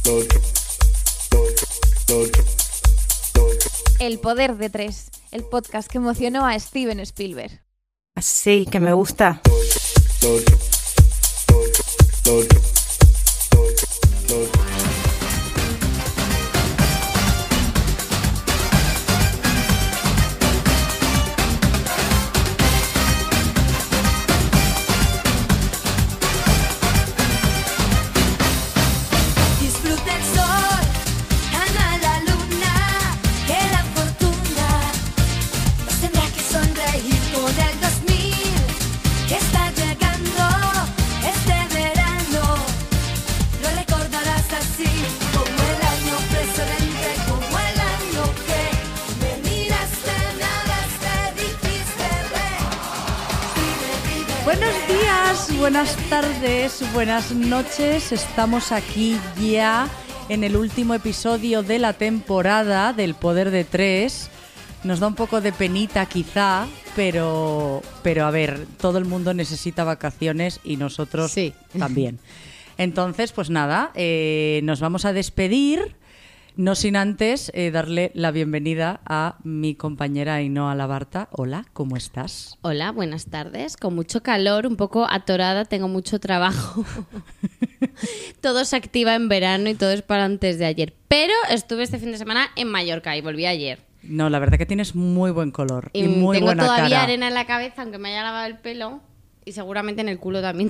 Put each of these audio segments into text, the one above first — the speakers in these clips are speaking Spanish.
El poder de tres, el podcast que emocionó a Steven Spielberg. Sí, que me gusta. Buenas tardes, buenas noches. Estamos aquí ya en el último episodio de la temporada del Poder de Tres. Nos da un poco de penita quizá, pero a ver, todo el mundo necesita vacaciones y nosotros sí, también. Entonces, pues nada, nos vamos a despedir. No sin antes darle la bienvenida a mi compañera Ainhoa Labarta. Hola, ¿cómo estás? Hola, buenas tardes. Con mucho calor, un poco atorada, tengo mucho trabajo. Todo se activa en verano y todo es para antes de ayer. Pero estuve este fin de semana en Mallorca y volví ayer. No, la verdad que tienes muy buen color y muy tengo buena cara. Tengo todavía arena en la cabeza, aunque me haya lavado el pelo. Y seguramente en el culo también.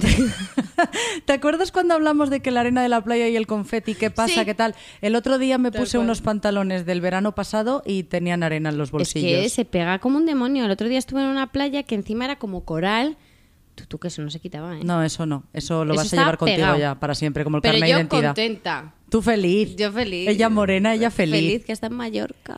¿Te acuerdas cuando hablamos de que la arena de la playa y el confeti, qué pasa, sí. ¿Qué tal? El otro día me puse unos pantalones del verano pasado y tenían arena en los bolsillos. Es que se pega como un demonio. El otro día estuve en una playa que encima era como coral. Tú que eso no se quitaba, ¿eh? No, eso no. Eso lo eso vas a llevar contigo pegado. Ya para siempre, como el carnet de identidad. Pero yo contenta. Tú feliz. Yo feliz. Ella morena, ella feliz. Feliz que está en Mallorca.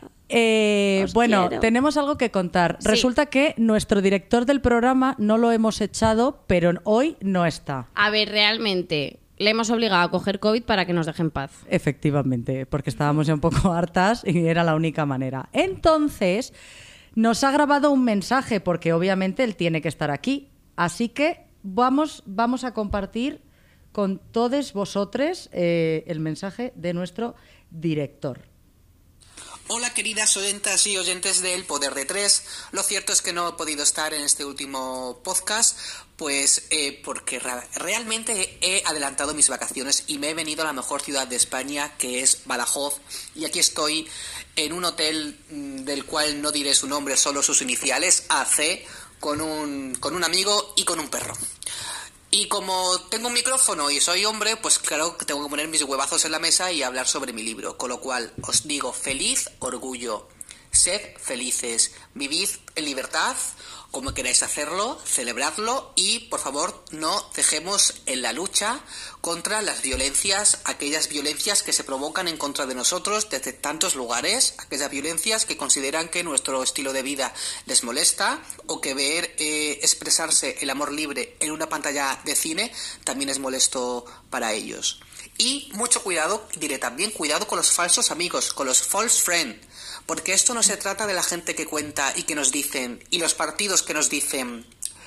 Bueno, quiero. Tenemos algo que contar. Sí. Resulta que nuestro director del programa no lo hemos echado, pero hoy no está. A ver, realmente, le hemos obligado a coger COVID para que nos deje en paz. Efectivamente, porque estábamos ya un poco hartas y era la única manera. Entonces, nos ha grabado un mensaje, porque obviamente él tiene que estar aquí. Así que vamos a compartir con todos vosotros el mensaje de nuestro director. Hola queridas oyentas y oyentes del Poder de Tres. Lo cierto es que no he podido estar en este último podcast, pues porque realmente he adelantado mis vacaciones y me he venido a la mejor ciudad de España, que es Badajoz, y aquí estoy en un hotel del cual no diré su nombre, solo sus iniciales, AC, con un amigo y con un perro. Y como tengo un micrófono y soy hombre, pues claro que tengo que poner mis huevazos en la mesa y hablar sobre mi libro. Con lo cual os digo, feliz orgullo, sed felices, vivid en libertad, como queráis hacerlo, celebradlo y por favor no dejemos en la lucha contra las violencias, aquellas violencias que se provocan en contra de nosotros desde tantos lugares, aquellas violencias que consideran que nuestro estilo de vida les molesta o que ver expresarse el amor libre en una pantalla de cine también es molesto para ellos. Y mucho cuidado, diré también, cuidado con los falsos amigos, con los false friends. Porque esto no se trata de la gente que cuenta y que nos dicen, y los partidos que nos dicen,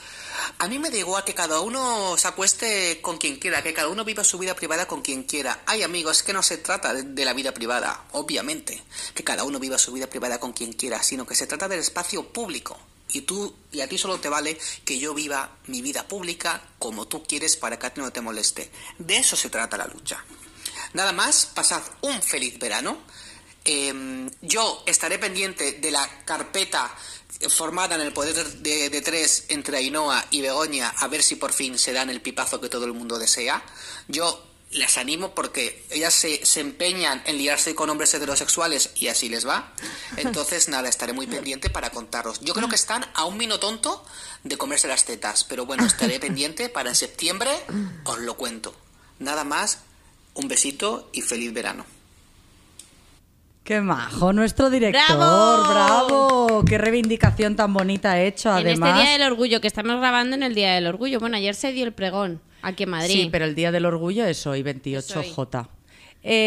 a mí me da igual que cada uno se acueste con quien quiera, que cada uno viva su vida privada con quien quiera. Ay amigos, es que no se trata de la vida privada, obviamente, que cada uno viva su vida privada con quien quiera, sino que se trata del espacio público. Y a ti solo te vale que yo viva mi vida pública como tú quieres para que a ti no te moleste. De eso se trata la lucha. Nada más, pasad un feliz verano. Yo estaré pendiente de la carpeta formada en el Poder de Tres entre Ainhoa y Begoña, a ver si por fin se dan el pipazo que todo el mundo desea. Yo las animo porque ellas se empeñan en liarse con hombres heterosexuales y así les va. Entonces nada, estaré muy pendiente para contaros. Yo creo que están a un vino tonto de comerse las tetas, pero bueno, estaré pendiente para en septiembre os lo cuento. Nada más, un besito y feliz verano. ¡Qué majo! Nuestro director, ¡Bravo! ¡Bravo! ¡Qué reivindicación tan bonita ha hecho, además! En este Día del Orgullo, que estamos grabando en el Día del Orgullo. Bueno, ayer se dio el pregón aquí en Madrid. Sí, pero el Día del Orgullo es hoy, 28J.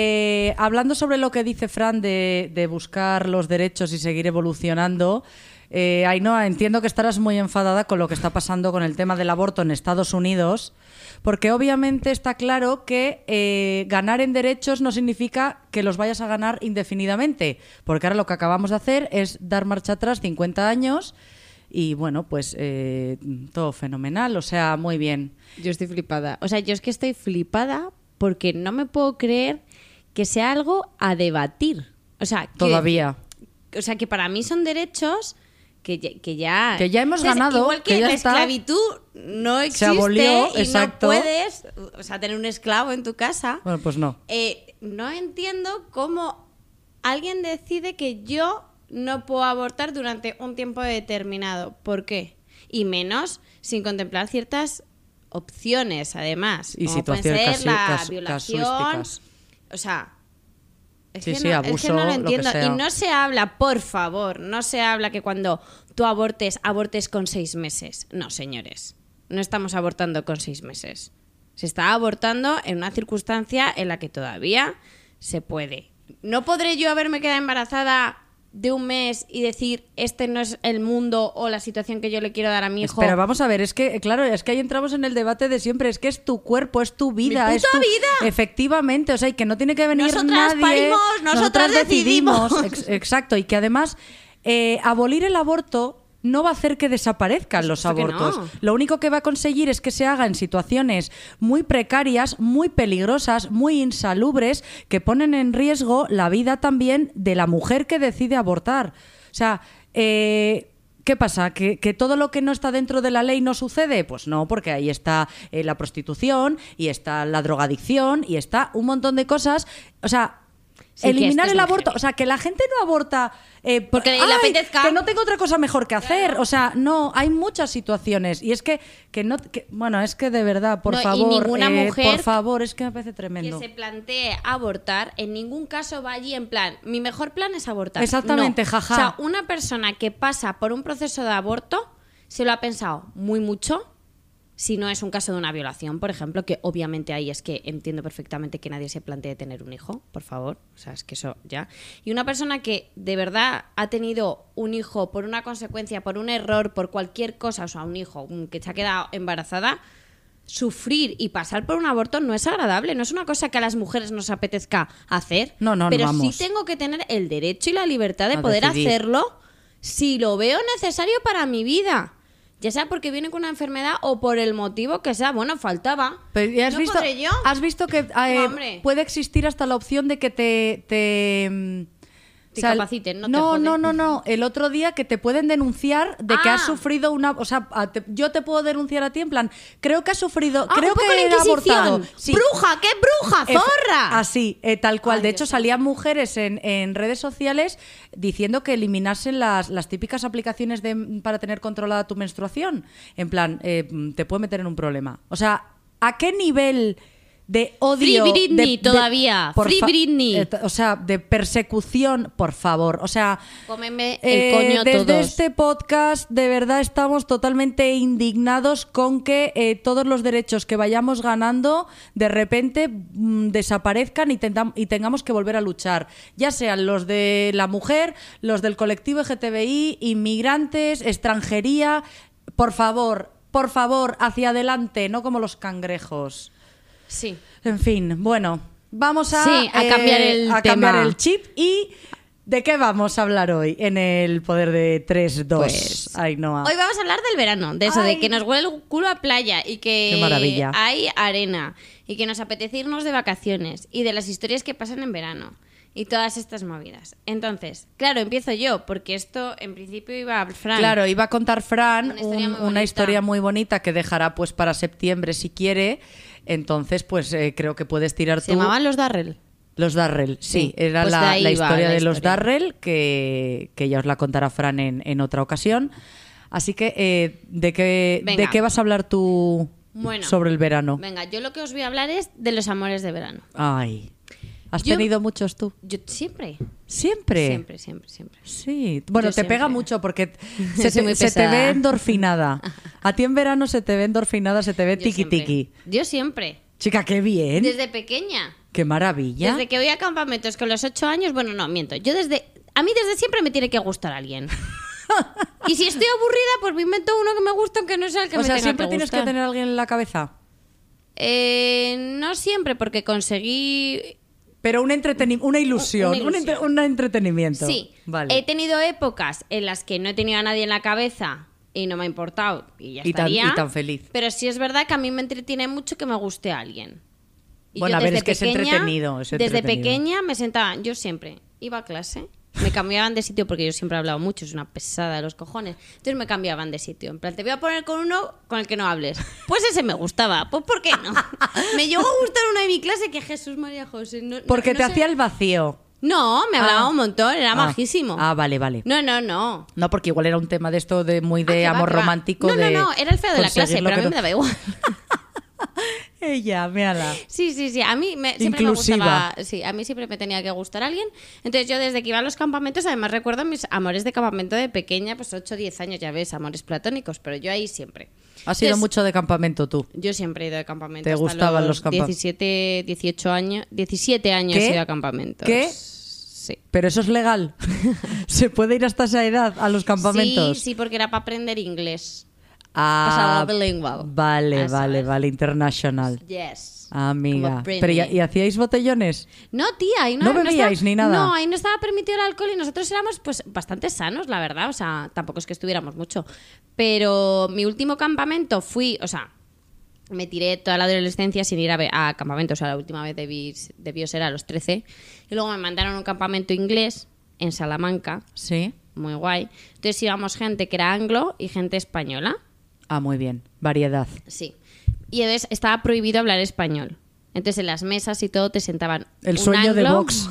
Hablando sobre lo que dice Fran de buscar los derechos y seguir evolucionando, Ainhoa, entiendo que estarás muy enfadada con lo que está pasando con el tema del aborto en Estados Unidos, porque obviamente está claro que ganar en derechos no significa que los vayas a ganar indefinidamente, porque ahora lo que acabamos de hacer es dar marcha atrás 50 años y bueno, pues todo fenomenal, o sea, muy bien. Yo estoy flipada. O sea, yo es que estoy flipada porque no me puedo creer que sea algo a debatir. O sea, Todavía. O sea, que para mí son derechos que ya hemos ganado, igual que que ya la está. esclavitud no existe, Se abolió, y exacto. no puedes, o sea, tener un esclavo en tu casa. Bueno, pues no. No entiendo cómo alguien decide que yo no puedo abortar durante un tiempo determinado. ¿Por qué? Y menos sin contemplar ciertas opciones, además. Y como situaciones puede ser la casuísticas. violación. O sea, es Sí, que sí, no, abuso, es que no lo lo que entiendo. sea. Y no se habla, por favor, no se habla que cuando tú abortes con 6 meses. No, señores, no estamos abortando con 6 meses. Se está abortando en una circunstancia en la que todavía se puede. ¿No podré yo haberme quedado embarazada de un mes y decir este no es el mundo o la situación que yo le quiero dar a mi hijo? Pero vamos a ver, es que, claro, es que ahí entramos en el debate de siempre, es que es tu cuerpo, es tu vida. ¡Mi es puta tu vida! Efectivamente, o sea, y que no tiene que venir Nosotras nadie. parimos, nosotras decidimos. Exacto, y que además abolir el aborto no va a hacer que desaparezcan los supuesto que abortos. no. Lo único que va a conseguir es que se haga en situaciones muy precarias, muy peligrosas, muy insalubres, que ponen en riesgo la vida también de la mujer que decide abortar. O sea, ¿qué pasa? ¿Que todo lo que no está dentro de la ley no sucede? Pues no, porque ahí está la prostitución y está la drogadicción y está un montón de cosas. O sea, Sí, eliminar que esto es el muy aborto, heavy. o sea, que la gente no aborta Porque le ¡ay! apetezca. Que no tengo otra cosa mejor que hacer. O sea, no, hay muchas situaciones y es que no, bueno, es que de verdad, por No, y favor, ninguna mujer por favor, es que me parece que tremendo. se plantee abortar, en ningún caso va allí en plan, mi mejor plan es abortar. Exactamente, No. jaja. O sea, una persona que pasa por un proceso de aborto se lo ha pensado muy mucho. Si no es un caso de una violación, por ejemplo, que obviamente ahí es que entiendo perfectamente que nadie se plantee tener un hijo, por favor. O sea, es que eso ya. Y una persona que de verdad ha tenido un hijo por una consecuencia, por un error, por cualquier cosa, o sea, un hijo que se ha quedado embarazada, sufrir y pasar por un aborto no es agradable, no es una cosa que a las mujeres nos apetezca hacer. No, pero vamos. sí tengo que tener el derecho y la libertad de A poder decidir. hacerlo si lo veo necesario para mi vida. Ya sea porque viene con una enfermedad o por el motivo que sea. Bueno, faltaba. Pero ¿ya has ¿No visto, podré yo? has visto que No, hombre. puede existir hasta la opción de que te Te incapaciten, no te no, joden. no. El otro día que te pueden denunciar de que Ah. has sufrido una... O sea, yo te puedo denunciar a ti en plan, creo que has sufrido... Ah, creo un poco que la he Inquisición. abortado. Sí. ¡Bruja! ¡Qué bruja! ¡Zorra! Así, tal cual. Ay, de Dios hecho, mío. salían mujeres en redes sociales diciendo que eliminasen las típicas aplicaciones para tener controlada tu menstruación. En plan, te puede meter en un problema. O sea, ¿a qué nivel de odio? Free Britney todavía. por Free Britney. o sea, de persecución, por favor. O sea, Cómeme el coño desde todos. este podcast, de verdad estamos totalmente indignados con que todos los derechos que vayamos ganando de repente desaparezcan y tengamos que volver a luchar. Ya sean los de la mujer, los del colectivo LGTBI, inmigrantes, extranjería. Por favor, hacia adelante, no como los cangrejos. Sí. En fin, bueno, vamos a, Sí, a cambiar el cambiar tema. el chip. ¿Y de qué vamos a hablar hoy en el Poder de 3-2? Pues, Ainhoa. Hoy vamos a hablar del verano, de eso, Ay. de que nos huele el culo a playa y que Qué maravilla. hay arena y que nos apetece irnos de vacaciones y de las historias que pasan en verano y todas estas movidas. Entonces, claro, empiezo yo, porque esto en principio iba a Fran. Claro, iba a contar Fran Una historia muy una bonita. historia muy bonita que dejará pues para septiembre si quiere. Entonces, pues creo que puedes tirar ¿Se tú. llamaban los Darrell? Los Darrell, sí. Sí, Era pues de la ahí va historia la de los historia. Darrell que ya os la contará Fran en otra ocasión. Así que, ¿de Venga. qué vas a hablar tú Bueno. sobre el verano? Venga, yo lo que os voy a hablar es de los amores de verano. Ay. ¿Has Yo- tenido muchos tú? Yo siempre. ¿Siempre? Siempre. Sí. Bueno, Yo te pega siempre. mucho porque Soy se muy te pesada. ve endorfinada. A ti en verano se te ve endorfinada, se te ve Yo tiki siempre. tiki. Yo siempre. Chica, qué bien. Desde pequeña. Qué maravilla. Desde que voy a campamentos con los 8 años, bueno, no, miento. A mí desde siempre me tiene que gustar alguien. Y si estoy aburrida, pues me invento uno que me gusta, aunque no sea el que me tenga que siempre tienes que gustar. tener a alguien en la cabeza. No siempre, porque conseguí... Pero una ilusión, Una ilusión. un entretenimiento. Sí, Vale. he tenido épocas en las que no he tenido a nadie en la cabeza y no me ha importado y ya Y tan- estaría. y tan feliz. Pero sí es verdad que a mí me entretiene mucho que me guste a alguien. Y Bueno, yo a ver, desde es que es entretenido, es Desde entretenido. pequeña me sentaba, yo siempre iba a clase, me cambiaban de sitio porque yo siempre he hablado mucho, es una pesada de los cojones. Entonces me cambiaban de sitio. En plan, te voy a poner con uno con el que no hables. Pues ese me gustaba, pues ¿por qué no? Me llegó a gustar uno de mi clase que Jesús María José. Porque no te sé. hacía el vacío. No, me hablaba Ah. un montón, era Ah. majísimo. Ah, vale. No, no, no. No, porque igual era un tema de esto de muy de Ah, que va, amor que va. romántico. No, de no, no, era el feo de la conseguir clase, lo pero a que mí no- me daba igual. Ella, mírala. Sí, a mí siempre me Inclusiva. gustaba, sí, a mí siempre me tenía que gustar alguien. Entonces yo desde que iba a los campamentos, además recuerdo mis amores de campamento de pequeña, pues 8 o 10 años, ya ves, amores platónicos, pero yo ahí siempre. Has ido Entonces, mucho de campamento tú. Yo siempre he ido de campamento. ¿Te hasta gustaban los campamentos? 17, 18 años, 17 años ¿Qué? he ido a campamentos. ¿Qué? Sí. Pero eso es legal. ¿Se puede ir hasta esa edad a los campamentos? Sí, porque era para aprender inglés. Ah, Pasaba bilingüe. vale, Ah, ¿sabes? vale, international. Yes. Amiga. Como Britney. Pero ¿y hacíais botellones? No, tía, ahí ¿No bebíais estaba- ni nada? No, ahí no estaba permitido el alcohol y nosotros éramos pues bastante sanos, la verdad. O sea, tampoco es que estuviéramos mucho. Pero mi último campamento me tiré toda la adolescencia sin ir a campamento. O sea, la última vez debió ser a los 13. Y luego me mandaron a un campamento inglés en Salamanca, Sí. muy guay. Entonces íbamos gente que era anglo y gente española. Ah, muy bien. Variedad. Sí. Y entonces estaba prohibido hablar español. Entonces en las mesas y todo te sentaban El un sueño de anglo, Vox.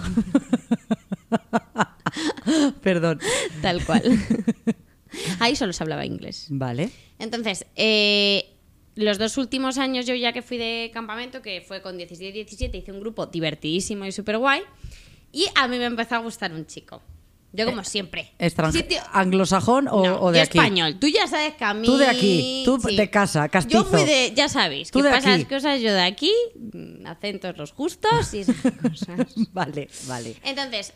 Perdón. Tal cual. Ahí solo se hablaba inglés. Vale. Entonces, los 2 últimos años yo ya que fui de campamento, que fue con 16 y 17, hice un grupo divertidísimo y súper guay. Y a mí me empezó a gustar un chico. Yo como siempre. Sitio- ¿Anglosajón o, No, o de yo aquí? español. Tú ya sabes que a mí... Tú de aquí, tú sí. de casa, castizo. Yo fui de... Ya sabéis, Tú que de pasa aquí. las cosas yo de aquí, acentos los justos y esas cosas. Vale, vale. Entonces,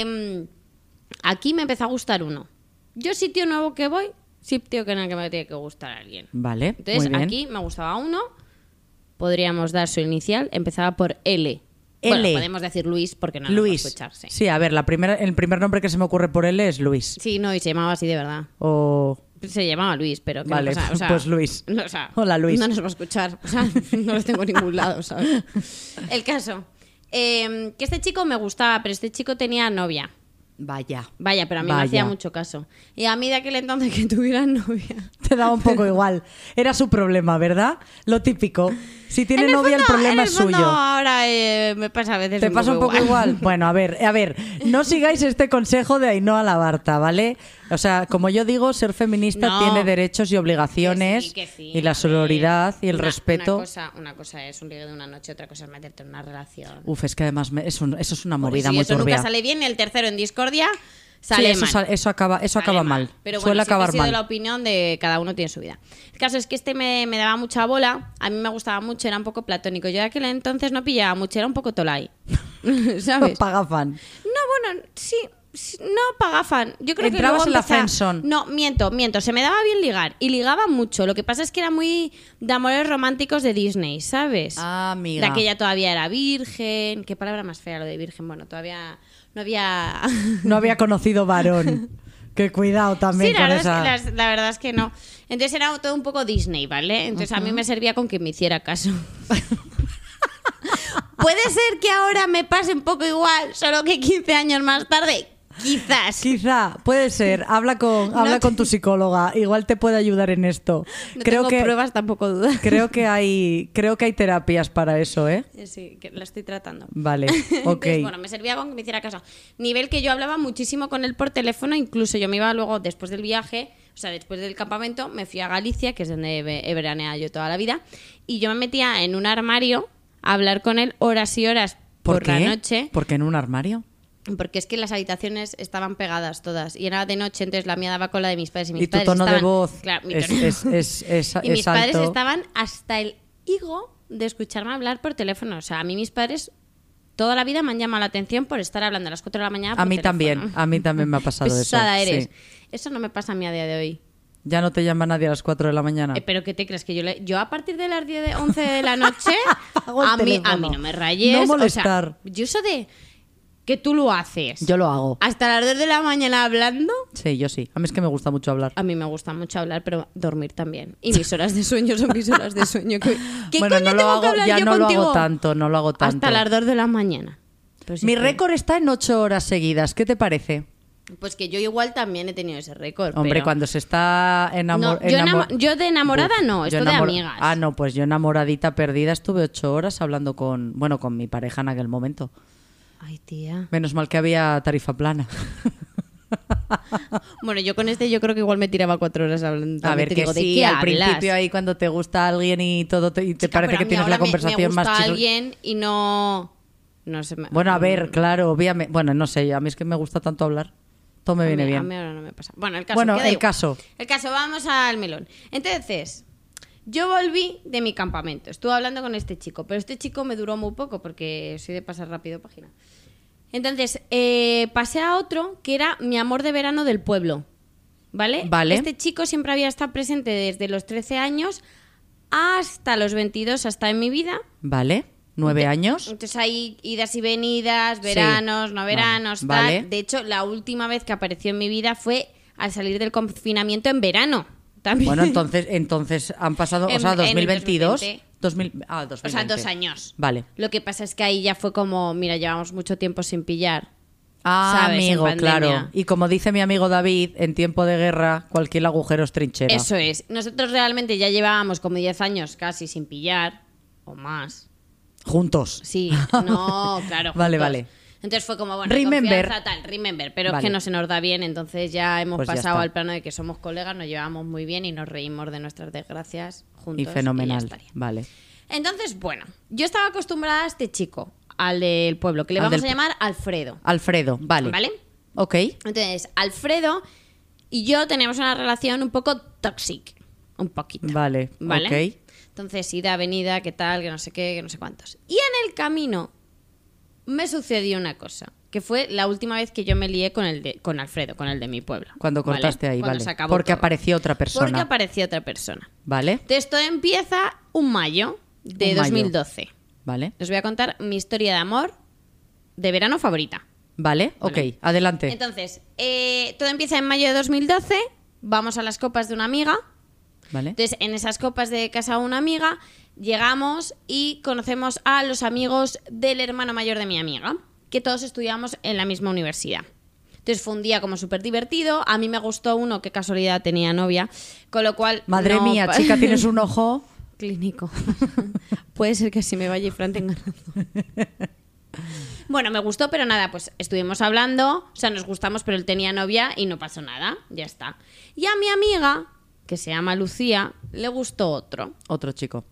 aquí me empezó a gustar uno. Yo sitio nuevo que voy, sitio que no que me tiene que gustar a alguien. Vale, Entonces, muy bien. aquí me gustaba uno, podríamos dar su inicial, empezaba por L. L. Bueno, podemos decir Luis porque no nos va a Luis. escuchar, sí. Sí, a ver, el primer nombre que se me ocurre por él es Luis. Sí, no, y se llamaba así de verdad. O... Se llamaba Luis, pero... ¿qué Vale, le pasa? O sea, pues Luis. no, o sea, Hola, Luis. No nos va a escuchar. O sea, no los tengo en ningún lado, ¿sabes? El caso. Que este chico me gustaba, pero este chico tenía novia. Vaya. Vaya, pero a mí me Vaya. hacía mucho caso. Y a mí de aquel entonces que tuviera novia... Te daba un poco igual. Era su problema, ¿verdad? Lo típico. Si tiene En el novia, el fondo- problema en es el fondo suyo. Ahora me pasa a veces ¿Te pasa un poco igual? Bueno, a ver, no sigáis este consejo de Ainhoa Labarta, ¿vale? O sea, como yo digo, ser feminista No. tiene derechos y obligaciones Que sí, y la a sororidad ver. y el respeto. Una cosa es un ligue de una noche, otra cosa es meterte en una relación. Uf, es que además eso es una Porque movida si muy eso turbia. nunca sale bien, el tercero en discordia Sí, sale eso, mal. eso acaba Sale mal. Pero bueno, Suele siempre acabar he sido de mal. la opinión de cada uno tiene su vida. El caso es que este me daba mucha bola, a mí me gustaba mucho, era un poco platónico. Yo de aquel entonces no pillaba mucho, era un poco tolai. ¿Sabes? Pagafan. No, bueno, sí, no pagafan. Yo creo Entrabas que en luego la friendzone. No, miento. Se me daba bien ligar. Y ligaba mucho. Lo que pasa es que era muy de amores románticos de Disney, ¿sabes? Ah, amiga. De que ella todavía era virgen. Qué palabra más fea lo de virgen. Bueno, todavía no había... No había conocido varón. Que cuidado también Sí, la con verdad, esa... es que la verdad es que no. Entonces era todo un poco Disney, ¿vale? Entonces a mí me servía con que me hiciera caso. Puede ser que ahora me pase un poco igual, solo que 15 años más tarde. Quizás. Quizá, puede ser. Habla con tu psicóloga. Igual te puede ayudar en esto. No tengo pruebas, tampoco dudas. Creo que hay terapias para eso, ¿eh? Sí, que la estoy tratando. Vale, ok. Entonces, bueno, me servía con que me hiciera caso. Nivel que yo hablaba muchísimo con él por teléfono, incluso yo me iba luego, después del viaje, o sea, después del campamento, me fui a Galicia, que es donde he veraneado yo toda la vida, y yo me metía en un armario a hablar con él horas y horas por qué? la noche. ¿Por qué en un armario? Porque es que las habitaciones estaban pegadas todas y era de noche, entonces la mía daba con la de mis padres y mis Y tu padres tono de estaban- voz Claro, mi es tono- y mis alto. padres estaban hasta el higo de escucharme hablar por teléfono. O sea, a mí mis padres toda la vida me han llamado la atención por estar hablando a las 4 de la mañana por A mí teléfono. también me ha pasado eso. Pesada eres. Sí. Eso no me pasa a mí a día de hoy. Ya no te llama nadie a las 4 de la mañana. ¿Pero qué te crees? Que yo a partir de las 11 de la noche, Apago el a mí teléfono. no me rayes. No molestar. O sea, yo eso de que tú lo haces Yo lo hago. hasta las 2 de la mañana hablando, Sí, yo sí. A mí es que me gusta mucho hablar. a mí me gusta mucho hablar, pero dormir también. Y mis horas de sueño son mis horas de sueño. ¿Qué Bueno, coño no lo tengo hago, que hablar ya yo no lo contigo? hago tanto, no lo hago tanto. Hasta las 2 de la mañana. Pero sí Mi que- récord está en 8 horas seguidas. ¿Qué te parece? Pues que yo igual también he tenido ese récord. Hombre, pero... cuando se está No, yo de enamorada no, esto de amigas. Ah, no, pues yo enamoradita perdida estuve 8 horas hablando con mi pareja en aquel momento. Ay, tía. Menos mal que había tarifa plana. Bueno, yo con yo creo que igual me tiraba 4 horas hablando. A ver, Te que digo, ¿de sí, qué al hablas? principio ahí cuando te gusta alguien y todo y te Chica, parece pero que a mí tienes ahora la conversación me gusta más chula. alguien y no sé. Bueno, a ver, claro, obviamente. Bueno, no sé, a mí es que me gusta tanto hablar. Todo me viene A bien. mí ahora no me pasa. Bueno, el caso. Bueno, queda el igual. caso. El caso, vamos al melón. Entonces, yo volví de mi campamento. Estuve hablando con este chico, pero este chico me duró muy poco porque soy de pasar rápido página. Entonces, pasé a otro que era mi amor de verano del pueblo. ¿Vale? Vale. Este chico siempre había estado presente desde los 13 años hasta los 22, hasta en mi vida. Vale, 9 años. Entonces hay idas y venidas, Sí. veranos, no veranos, Vale. tal. De hecho, la última vez que apareció en mi vida fue al salir del confinamiento en verano. También. Bueno, entonces han pasado, En- o sea, en el 2022. 2020. 2020. O sea, 2 años. Vale. Lo que pasa es que ahí ya fue como, mira, llevamos mucho tiempo sin pillar. Ah, ¿Sabes? En amigo, pandemia. claro. Y como dice mi amigo David, en tiempo de guerra, cualquier agujero es trinchera. Eso es. Nosotros realmente ya llevábamos como 10 años casi sin pillar, o más. Juntos. Sí, no, claro. Vale, juntos. vale. Entonces fue como, bueno, Remember. confianza, tal, remember, pero Vale. es que no se nos da bien, entonces ya hemos Pues ya pasado está. al plano de que somos colegas, nos llevamos muy bien y nos reímos de nuestras desgracias juntos. Y fenomenal. ya estaría. Vale. Entonces, bueno, yo estaba acostumbrada a este chico, al del pueblo, que le Al vamos del- a llamar Alfredo. Alfredo, vale. ¿Vale? Ok. Entonces, Alfredo y yo teníamos una relación un poco tóxica. Un poquito. Vale. ¿Vale? Ok. Entonces, ida, venida, qué tal, que no sé qué, que no sé cuántos. Y en el camino me sucedió una cosa, que fue la última vez que yo me lié con Alfredo, con el de mi pueblo. Cuando ¿vale? cortaste ahí, Cuando vale. se acabó Porque todo. apareció otra persona. Porque apareció otra persona. Vale. Entonces, todo empieza un mayo de Un mayo. 2012. Vale. Os voy a contar mi historia de amor de verano favorita. Vale. Ok. Vale. Adelante. Entonces, todo empieza en mayo de 2012, vamos a las copas de una amiga. Vale. Entonces, en esas copas de casa de una amiga, llegamos y conocemos a los amigos del hermano mayor de mi amiga, que todos estudiamos en la misma universidad. Entonces fue un día como súper divertido. A mí me gustó uno que casualidad tenía novia, con lo cual... Madre no mía, pa- chica, tienes un ojo. clínico. Puede ser que si me vaya y Fran tenga razón. Bueno, me gustó, pero nada, pues estuvimos hablando, o sea, nos gustamos, pero él tenía novia y no pasó nada, ya está. Y a mi amiga, que se llama Lucía, le gustó otro chico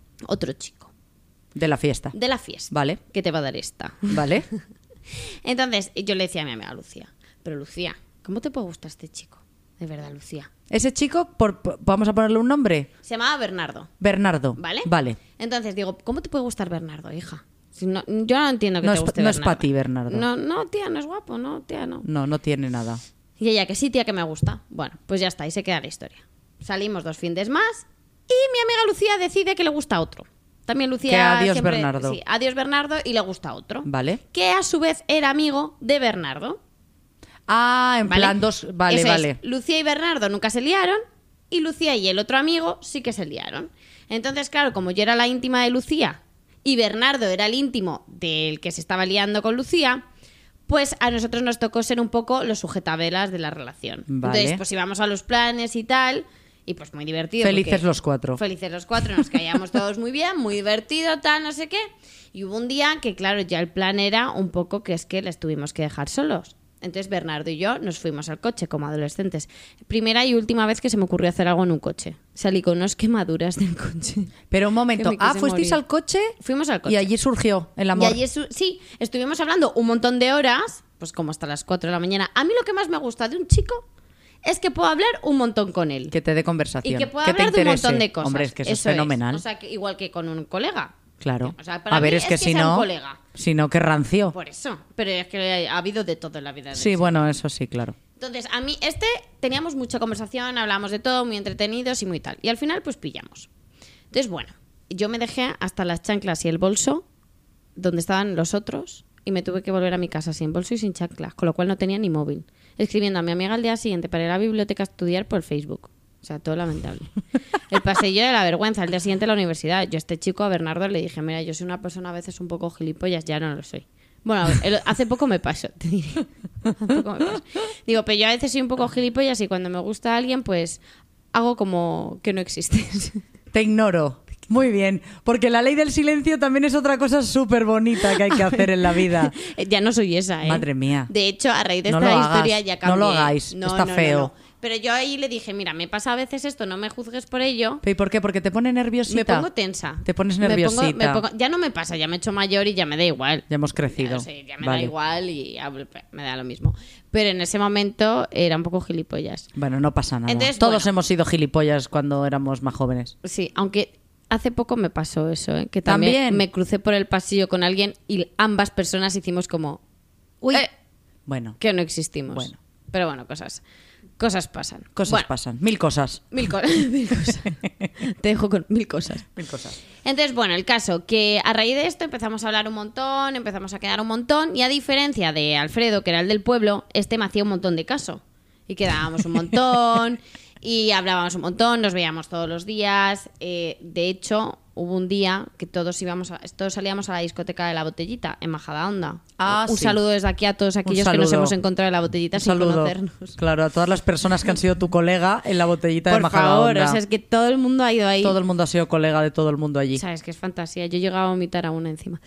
De la fiesta. de la fiesta. Vale. ¿Qué te va a dar esta? Vale. Entonces, yo le decía a mi amiga Lucía, pero Lucía, ¿cómo te puede gustar este chico? De verdad, Lucía. Ese chico, vamos a ponerle un nombre. Se llamaba Bernardo, Bernardo. ¿vale? Vale. Entonces digo, ¿cómo te puede gustar Bernardo, hija? Si no, yo no entiendo que No te es- guste no es Bernardo. pa' ti, Bernardo. No, tía, no es guapo, no, tía, no. No, no tiene nada. Y ella, que sí, tía, que me gusta. Bueno, pues ya está, ahí se queda la historia. Salimos 2 fines más y mi amiga Lucía decide que le gusta otro. También Lucía... Que adiós, siempre- Bernardo. Sí, adiós Bernardo y le gusta otro. Vale. Que a su vez era amigo de Bernardo. Ah, en ¿Vale? plan dos. Vale, Eso es, vale. Lucía y Bernardo nunca se liaron y Lucía y el otro amigo sí que se liaron. Entonces, claro, como yo era la íntima de Lucía y Bernardo era el íntimo del que se estaba liando con Lucía, pues a nosotros nos tocó ser un poco los sujetabelas de la relación. Vale. Entonces, pues íbamos a los planes y tal, y pues muy divertido. Felices porque- los 4. Felices los 4, nos caíamos todos muy bien, muy divertido, tal, no sé qué. Y hubo un día que, claro, ya el plan era un poco que es que les tuvimos que dejar solos. Entonces Bernardo y yo nos fuimos al coche como adolescentes. Primera y última vez que se me ocurrió hacer algo en un coche. Salí con unas quemaduras del coche. Pero un momento. Que me quise ¿Fuisteis morir. al coche? Fuimos al coche. Y allí surgió el amor. Y allí sí, estuvimos hablando un montón de horas, pues como hasta las 4 de la mañana. A mí lo que más me gusta de un chico es que puedo hablar un montón con él. Que te dé conversación. Y que pueda te hablar de un interese. montón de cosas. Hombre, es que eso es fenomenal. O sea, que igual que con un colega. Claro. O sea, para A ver, mí es que si sea no. un colega. Sino que rancio. Por eso. Pero es que ha habido de todo en la vida. Sí, bueno, eso sí, claro. Entonces, a mí, teníamos mucha conversación, hablábamos de todo, muy entretenidos y muy tal. Y al final, pues pillamos. Entonces, bueno, yo me dejé hasta las chanclas y el bolso donde estaban los otros y me tuve que volver a mi casa sin bolso y sin chanclas, con lo cual no tenía ni móvil. Escribiendo a mi amiga al día siguiente para ir a la biblioteca a estudiar por Facebook. O sea, todo lamentable. El pasillo de la vergüenza, el día siguiente a la universidad. Yo a este chico, a Bernardo, le dije, mira, yo soy una persona a veces un poco gilipollas, ya no lo soy. Bueno, hace poco me pasó, te diré. Hace poco me pasó. Digo, pero yo a veces soy un poco gilipollas y cuando me gusta alguien, pues hago como que no existes. Te ignoro. Muy bien, porque la ley del silencio también es otra cosa súper bonita que hay que hacer en la vida. Ya no soy esa, ¿eh? Madre mía. De hecho, a raíz de No esta lo historia hagas, ya cambié. no lo hagáis, está feo. No. Pero yo ahí le dije, mira, me pasa a veces esto, no me juzgues por ello. ¿Y por qué? Porque te pone nerviosita. Me pongo tensa. Te pones nerviosita. Ya no me pasa, ya me he hecho mayor y ya me da igual. Ya hemos crecido. Sí, ya me da igual y me da lo mismo. Pero en ese momento era un poco gilipollas. Bueno, no pasa nada. Entonces, Todos hemos sido gilipollas cuando éramos más jóvenes. Sí, aunque hace poco me pasó eso, ¿eh? Que también me crucé por el pasillo con alguien y ambas personas hicimos como... Uy, bueno. Que no existimos. Bueno. Pero bueno, cosas pasan. Cosas pasan. 1000 cosas. 1000 cosas. 1000 cosas. Te dejo con 1000 cosas. 1000 cosas. Entonces, bueno, el caso, que a raíz de esto empezamos a hablar un montón, empezamos a quedar un montón, y a diferencia de Alfredo, que era el del pueblo, me hacía un montón de caso. Y quedábamos un montón, y hablábamos un montón, nos veíamos todos los días. De hecho, hubo un día que todos salíamos a la discoteca de La Botellita, en Majadahonda. Un saludo desde aquí a todos aquellos que nos hemos encontrado en La Botellita sin conocernos. Claro, a todas las personas que han sido tu colega en La Botellita de Majadahonda. Por favor, o sea, es que todo el mundo ha ido ahí. Todo el mundo ha sido colega de todo el mundo allí. Sabes que es fantasía. Yo llegaba a vomitar a una encima.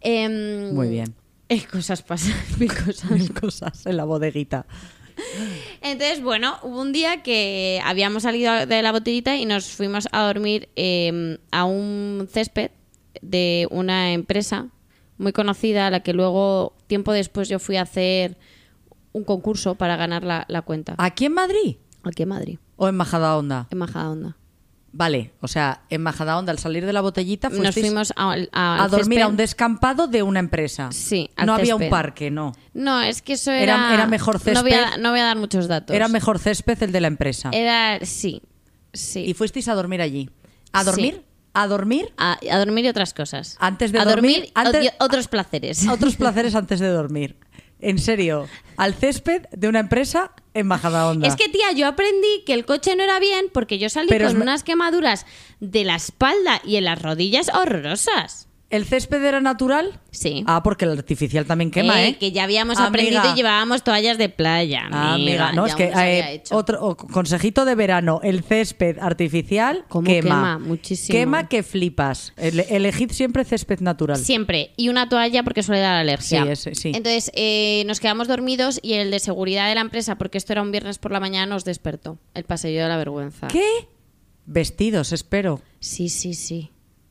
Muy bien. Cosas pasan, 1000 cosas. 1000 cosas en la bodeguita. Entonces, bueno, hubo un día que habíamos salido de La Botellita y nos fuimos a dormir a un césped de una empresa muy conocida, a la que luego, tiempo después, yo fui a hacer un concurso para ganar la cuenta. ¿Aquí en Madrid? Aquí en Madrid. ¿O en Majadahonda? En Majadahonda. Vale, o sea, en Majadahonda, al salir de La Botellita, nos fuimos a dormir a un descampado de una empresa. Sí, al no césped. Había un parque, no. No, es que eso era mejor césped. No voy a dar muchos datos. Era mejor césped el de la empresa. Sí. ¿Y fuisteis a dormir allí? ¿A dormir? Sí. ¿A dormir? A dormir y otras cosas. Antes de dormir. Otros placeres. Otros placeres antes de dormir. En serio, al césped de una empresa en Majadahonda. Es que, tía, yo aprendí que el coche no era bien porque yo salí con unas quemaduras de la espalda y en las rodillas horrorosas. ¿El césped era natural? Sí. Ah, porque el artificial también quema, ¿eh? Que ya habíamos aprendido y llevábamos toallas de playa. Amiga, no, es que otro consejito de verano, el césped artificial quema muchísimo. Quema que flipas. Elegid siempre césped natural. Siempre. Y una toalla porque suele dar alergia. Sí. Entonces, nos quedamos dormidos y el de seguridad de la empresa, porque esto era un viernes por la mañana, nos despertó. El pasillo de la vergüenza. ¿Qué? Vestidos, espero. Sí.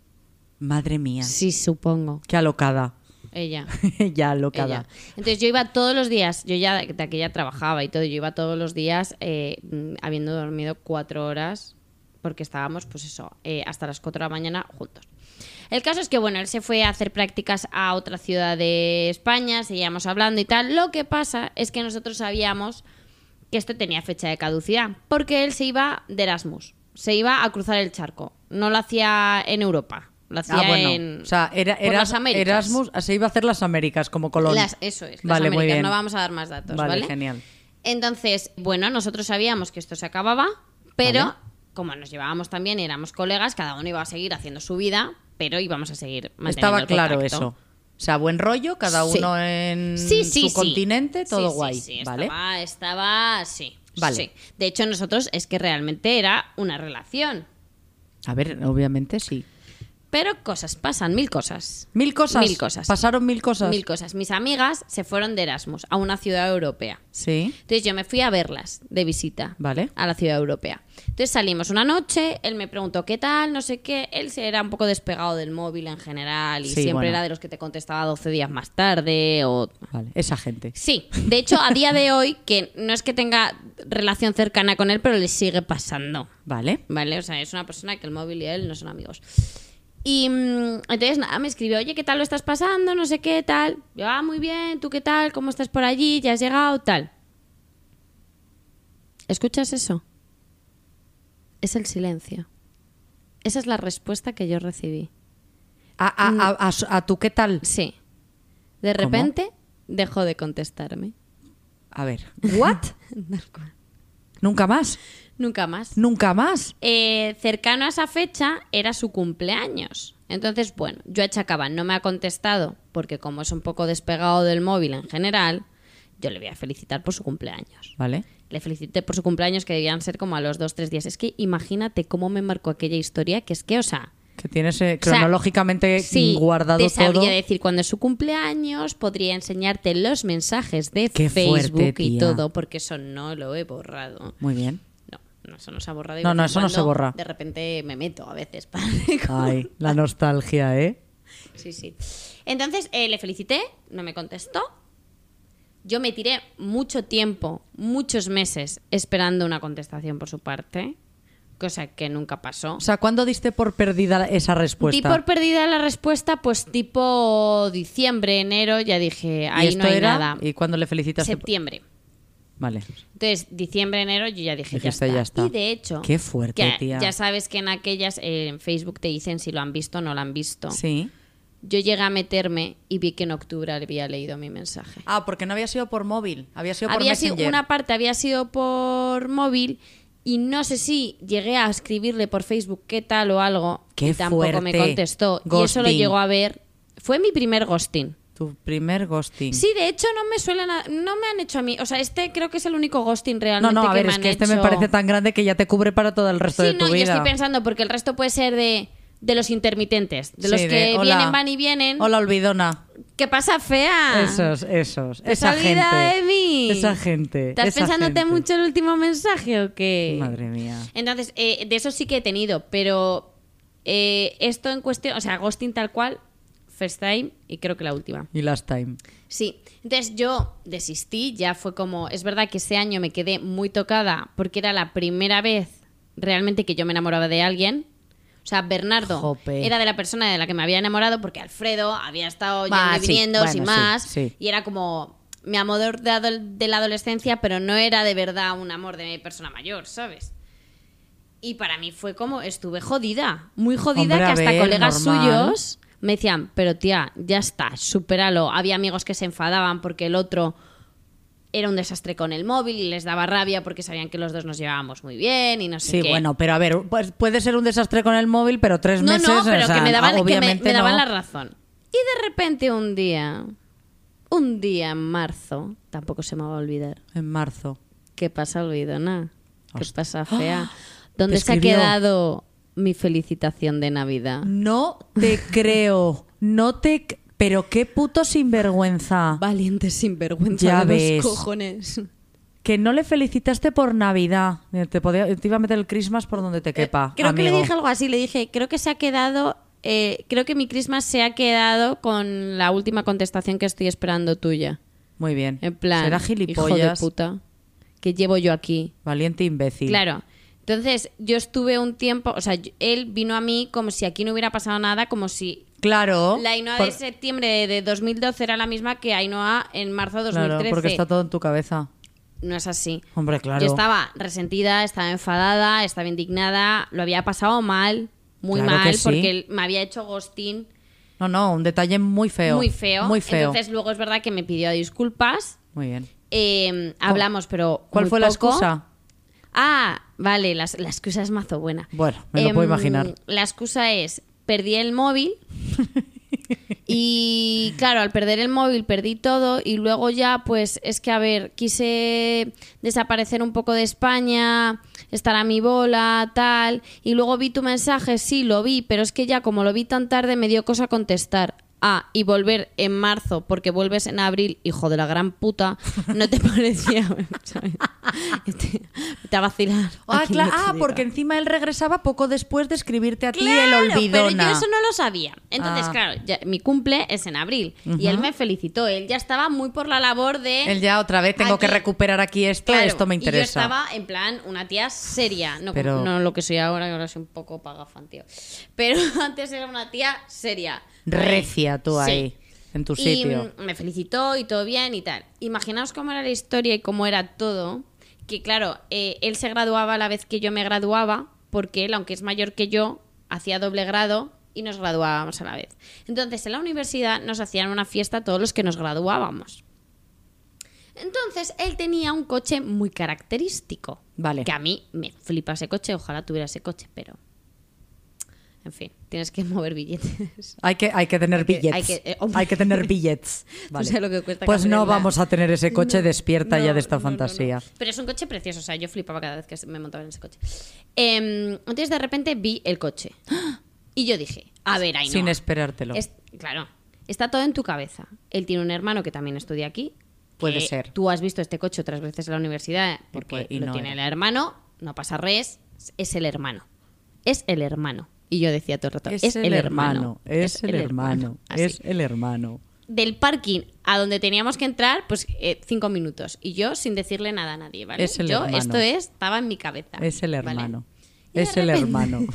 Madre mía. Sí, supongo. Qué alocada. Ella. Ya alocada. Entonces yo iba todos los días, yo ya de aquella trabajaba y todo, yo iba todos los días habiendo dormido 4 horas, porque estábamos, pues eso, hasta las 4 de la mañana juntos. El caso es que, bueno, él se fue a hacer prácticas a otra ciudad de España, seguíamos hablando y tal. Lo que pasa es que nosotros sabíamos que esto tenía fecha de caducidad, porque él se iba de Erasmus, se iba a cruzar el charco, no lo hacía en Europa. Lo hacía o sea, las Américas. Erasmus se iba a hacer las Américas como Colón. Eso es, las vale, Américas. Muy bien. No vamos a dar más datos, ¿vale? Genial. Entonces, bueno, nosotros sabíamos que esto se acababa, pero como nos llevábamos también, éramos colegas, cada uno iba a seguir haciendo su vida, pero íbamos a seguir manteniendo Estaba el claro contacto. Eso. O sea, buen rollo, cada uno en su continente, todo guay. Sí, ¿vale? Estaba, sí. Vale. Sí. De hecho, nosotros es que realmente era una relación. A ver, obviamente sí. Pero cosas pasan, 1000 cosas. 1000 cosas. 1000 cosas. Pasaron 1000 cosas. 1000 cosas. Mis amigas se fueron de Erasmus a una ciudad europea. Sí. Entonces yo me fui a verlas de visita. Vale. A la ciudad europea. Entonces salimos una noche, él me preguntó qué tal, no sé qué. Él se era un poco despegado del móvil en general y siempre era de los que te contestaba 12 días más tarde o... Vale, esa gente. Sí. De hecho, a día de hoy, que no es que tenga relación cercana con él, pero le sigue pasando. Vale. Vale, o sea, es una persona que el móvil y él no son amigos. Y entonces nada, me escribió, oye, ¿qué tal lo estás pasando? No sé qué, tal. Yo, muy bien, ¿tú qué tal? ¿Cómo estás por allí? ¿Ya has llegado? Tal. ¿Escuchas eso? Es el silencio. Esa es la respuesta que yo recibí. ¿A tú qué tal? Sí. De repente dejó de contestarme. A ver, ¿what? ¿Nunca más? Nunca más. ¿Nunca más? Cercano a esa fecha era su cumpleaños. Entonces, bueno, yo achacaba, no me ha contestado, porque como es un poco despegado del móvil en general, yo le voy a felicitar por su cumpleaños. Vale. Le felicité por su cumpleaños, que debían ser como a los 2-3 días. Es que imagínate cómo me marcó aquella historia, que es que, o sea... Que tienes cronológicamente sí, guardado te sabría todo. decir cuando es su cumpleaños, podría enseñarte los mensajes de Qué Facebook fuerte, y tía. todo, porque eso no lo he borrado. Muy bien. No, eso no se ha borrado. No, eso no se borra. De repente me meto a veces. Ay, la nostalgia, ¿eh? Sí. Entonces le felicité, no me contestó. Yo me tiré mucho tiempo, muchos meses, esperando una contestación por su parte, cosa que nunca pasó. O sea, ¿cuándo diste por perdida esa respuesta? Di por perdida la respuesta, pues tipo diciembre, enero, ya dije, ¿Y ahí esto no hay era? nada. ¿Y cuándo le felicitaste? Septiembre. Vale. Entonces, diciembre, enero, yo ya dije, Dijiste, ya ya está. está. Y de hecho, Qué fuerte, que tía. ya sabes que en aquellas, en Facebook te dicen si lo han visto o no lo han visto. Sí. Yo llegué a meterme y vi que en octubre había leído mi mensaje. Ah, porque no había sido por móvil, había sido por Había sido, Messenger. una parte había sido por móvil y no sé si llegué a escribirle por Facebook qué tal o algo. Qué y tampoco me fuerte. contestó. Y eso lo Ghosting. llegó a ver. Fue mi primer ghosting. Tu primer ghosting. Sí, de hecho no me han hecho a mí. O sea, este creo que es el único ghosting realmente No, a ver, que me es han que este hecho. me parece tan grande que ya te cubre para todo el resto Sí, de tu no, vida. yo estoy pensando porque el resto puede ser de los intermitentes, de los Sí, que hola. vienen, van y vienen. Hola, olvidona. ¿Qué pasa, fea? Esos. ¿Te Esa has olvidado gente. de mí? Esa gente. ¿Estás esa pensándote gente. mucho el último mensaje o qué? Madre mía. Entonces, de eso sí que he tenido, pero esto en cuestión, o sea, ghosting tal cual, first time y creo que la última. Y last time. Sí, entonces yo desistí, ya fue como, es verdad que ese año me quedé muy tocada porque era la primera vez realmente que yo me enamoraba de alguien. O sea, Bernardo Jope. era de la persona de la que me había enamorado porque Alfredo había estado yendo y sí, viniendo bueno, sin sí, más. sí. Y era como mi amor de la adolescencia, pero no era de verdad un amor de persona mayor, ¿sabes? Y para mí fue como, estuve jodida, muy jodida, Hombre, que a hasta ver, colegas normal. suyos me decían, pero tía, ya está, supéralo. Había amigos que se enfadaban porque el otro era un desastre con el móvil y les daba rabia porque sabían que los dos nos llevábamos muy bien y no sé Sí, qué. bueno, pero a ver, pues puede ser un desastre con el móvil, pero 3 No, meses... no, pero o sea, que me daban, obviamente me daban no. la razón. Y de repente un día en marzo, tampoco se me va a olvidar. En marzo. ¿Qué pasa, olvidona? ¿Qué Hostia. pasa, fea? ¡Ah! ¿Dónde Te se ha escribió. quedado mi felicitación de Navidad? No te creo. Pero qué puto sinvergüenza. Valiente sinvergüenza Ya de ves. los cojones. Que no le felicitaste por Navidad. Te iba a meter el Christmas por donde te quepa. Creo que le amigo. dije algo así, le dije, creo que se ha quedado, creo que mi Christmas se ha quedado con la última contestación que estoy esperando tuya. Muy bien. En plan, Será hijo de gilipollas. puta, que llevo yo aquí. Valiente imbécil. Claro. Entonces, yo estuve un tiempo, o sea, él vino a mí como si aquí no hubiera pasado nada, como si Claro. la Ainhoa por- de septiembre de 2012 era la misma que Ainhoa en marzo de 2013. Claro, porque está todo en tu cabeza. No es así. Hombre, claro. Yo estaba resentida, estaba enfadada, estaba indignada, lo había pasado mal, muy Claro que mal, sí. porque él me había hecho ghosting No, un detalle muy feo. muy feo. Muy feo. Entonces luego es verdad que me pidió disculpas, Muy bien. hablamos, pero ¿Cuál muy fue la poco. excusa? Ah, vale, la excusa es mazo buena. Bueno, me lo puedo imaginar. La excusa es, perdí el móvil y claro, al perder el móvil perdí todo y luego ya pues es que a ver, quise desaparecer un poco de España, estar a mi bola, tal, y luego vi tu mensaje, sí, lo vi, pero es que ya como lo vi tan tarde me dio cosa contestar. Ah, y volver en marzo, porque vuelves en abril, hijo de la gran puta, ¿no te parecía? ¿sabes? Vete a vacilar. Aquí no te digo. Porque encima él regresaba poco después de escribirte a ti el Claro, olvidona. pero yo eso no lo sabía. Entonces, claro, mi cumple es en abril y él me felicitó. Él ya estaba muy por la labor de... Él ya otra vez tengo que recuperar aquí esto, Claro, esto me interesa. Y yo estaba en plan una tía seria, no, Pero- no lo que soy ahora, que ahora soy un poco pagafan, tío. Pero antes era una tía seria. Recia tú Sí. ahí, en tu Y sitio. me felicitó y todo bien y tal. Imaginaos cómo era la historia y cómo era todo. Que claro, él se graduaba a la vez que yo me graduaba, porque él, aunque es mayor que yo, hacía doble grado y nos graduábamos a la vez. Entonces, en la universidad nos hacían una fiesta a todos los que nos graduábamos. Entonces, él tenía un coche muy característico. Vale. Que a mí me flipa ese coche, ojalá tuviera ese coche, pero... En fin, tienes que mover billetes. Hay que tener billetes. hay que- tener billetes. No sé lo que cuesta Pues no cambiarla. vamos a tener ese coche, No, despierta ya de esta no. fantasía. Pero es un coche precioso, o sea, yo flipaba cada vez que me montaba en ese coche. Entonces de repente vi el coche y yo dije, a ver, Ainhoa, Sin esperártelo. claro, está todo en tu cabeza. Él tiene un hermano que también estudia aquí. Puede que ser. Tú has visto este coche otras veces en la universidad porque Y lo no tiene era. el hermano, no pasa res, es el hermano. Es el hermano. Y yo decía todo el rato, Es el hermano. Es el hermano. Así. Es el hermano. Del parking a donde teníamos que entrar, pues 5 minutos. Y yo sin decirle nada a nadie, ¿vale? Es el hermano. Esto estaba en mi cabeza. Es el ¿vale? hermano. Y de Es el repente- hermano.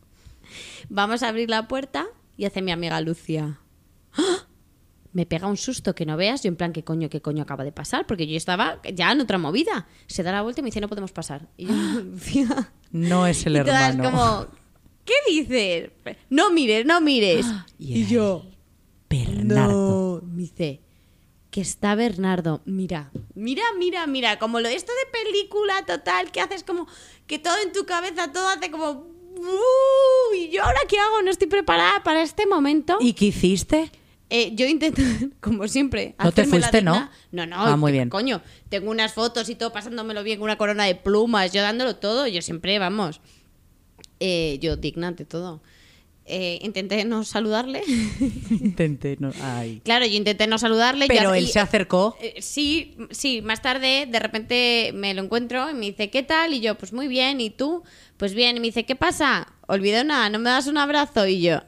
Vamos a abrir la puerta y hace mi amiga Lucia. ¡Ah! Me pega un susto que no veas. Yo en plan, qué coño acaba de pasar? Porque yo estaba ya en otra movida. Se da la vuelta y me dice, no podemos pasar. Y yo, Lucia... No es el y todas hermano. como, ¿qué dices? No mires, no mires. Y Y yo... Bernardo. No, me dice que está Bernardo. Mira, como esto de película total, que haces como que todo en tu cabeza, todo hace como... ¿Y yo ahora qué hago? No estoy preparada para este momento. ¿Y qué hiciste? Yo intento, como siempre, No te hacerme la fuiste, ¿no? digna. No, Ah, muy bien. coño. Tengo unas fotos y todo pasándomelo bien con una corona de plumas, yo dándolo todo. Yo siempre, vamos, yo digna ante todo. Intenté no saludarle. Intenté, no. Ay. Claro, yo intenté no saludarle. Pero y- él se acercó. Sí, más tarde de repente me lo encuentro y me dice, ¿qué tal? Y yo, pues muy bien, ¿y tú? Pues bien, y me dice, ¿qué pasa? Olvidona, ¿no me das un abrazo? Y yo,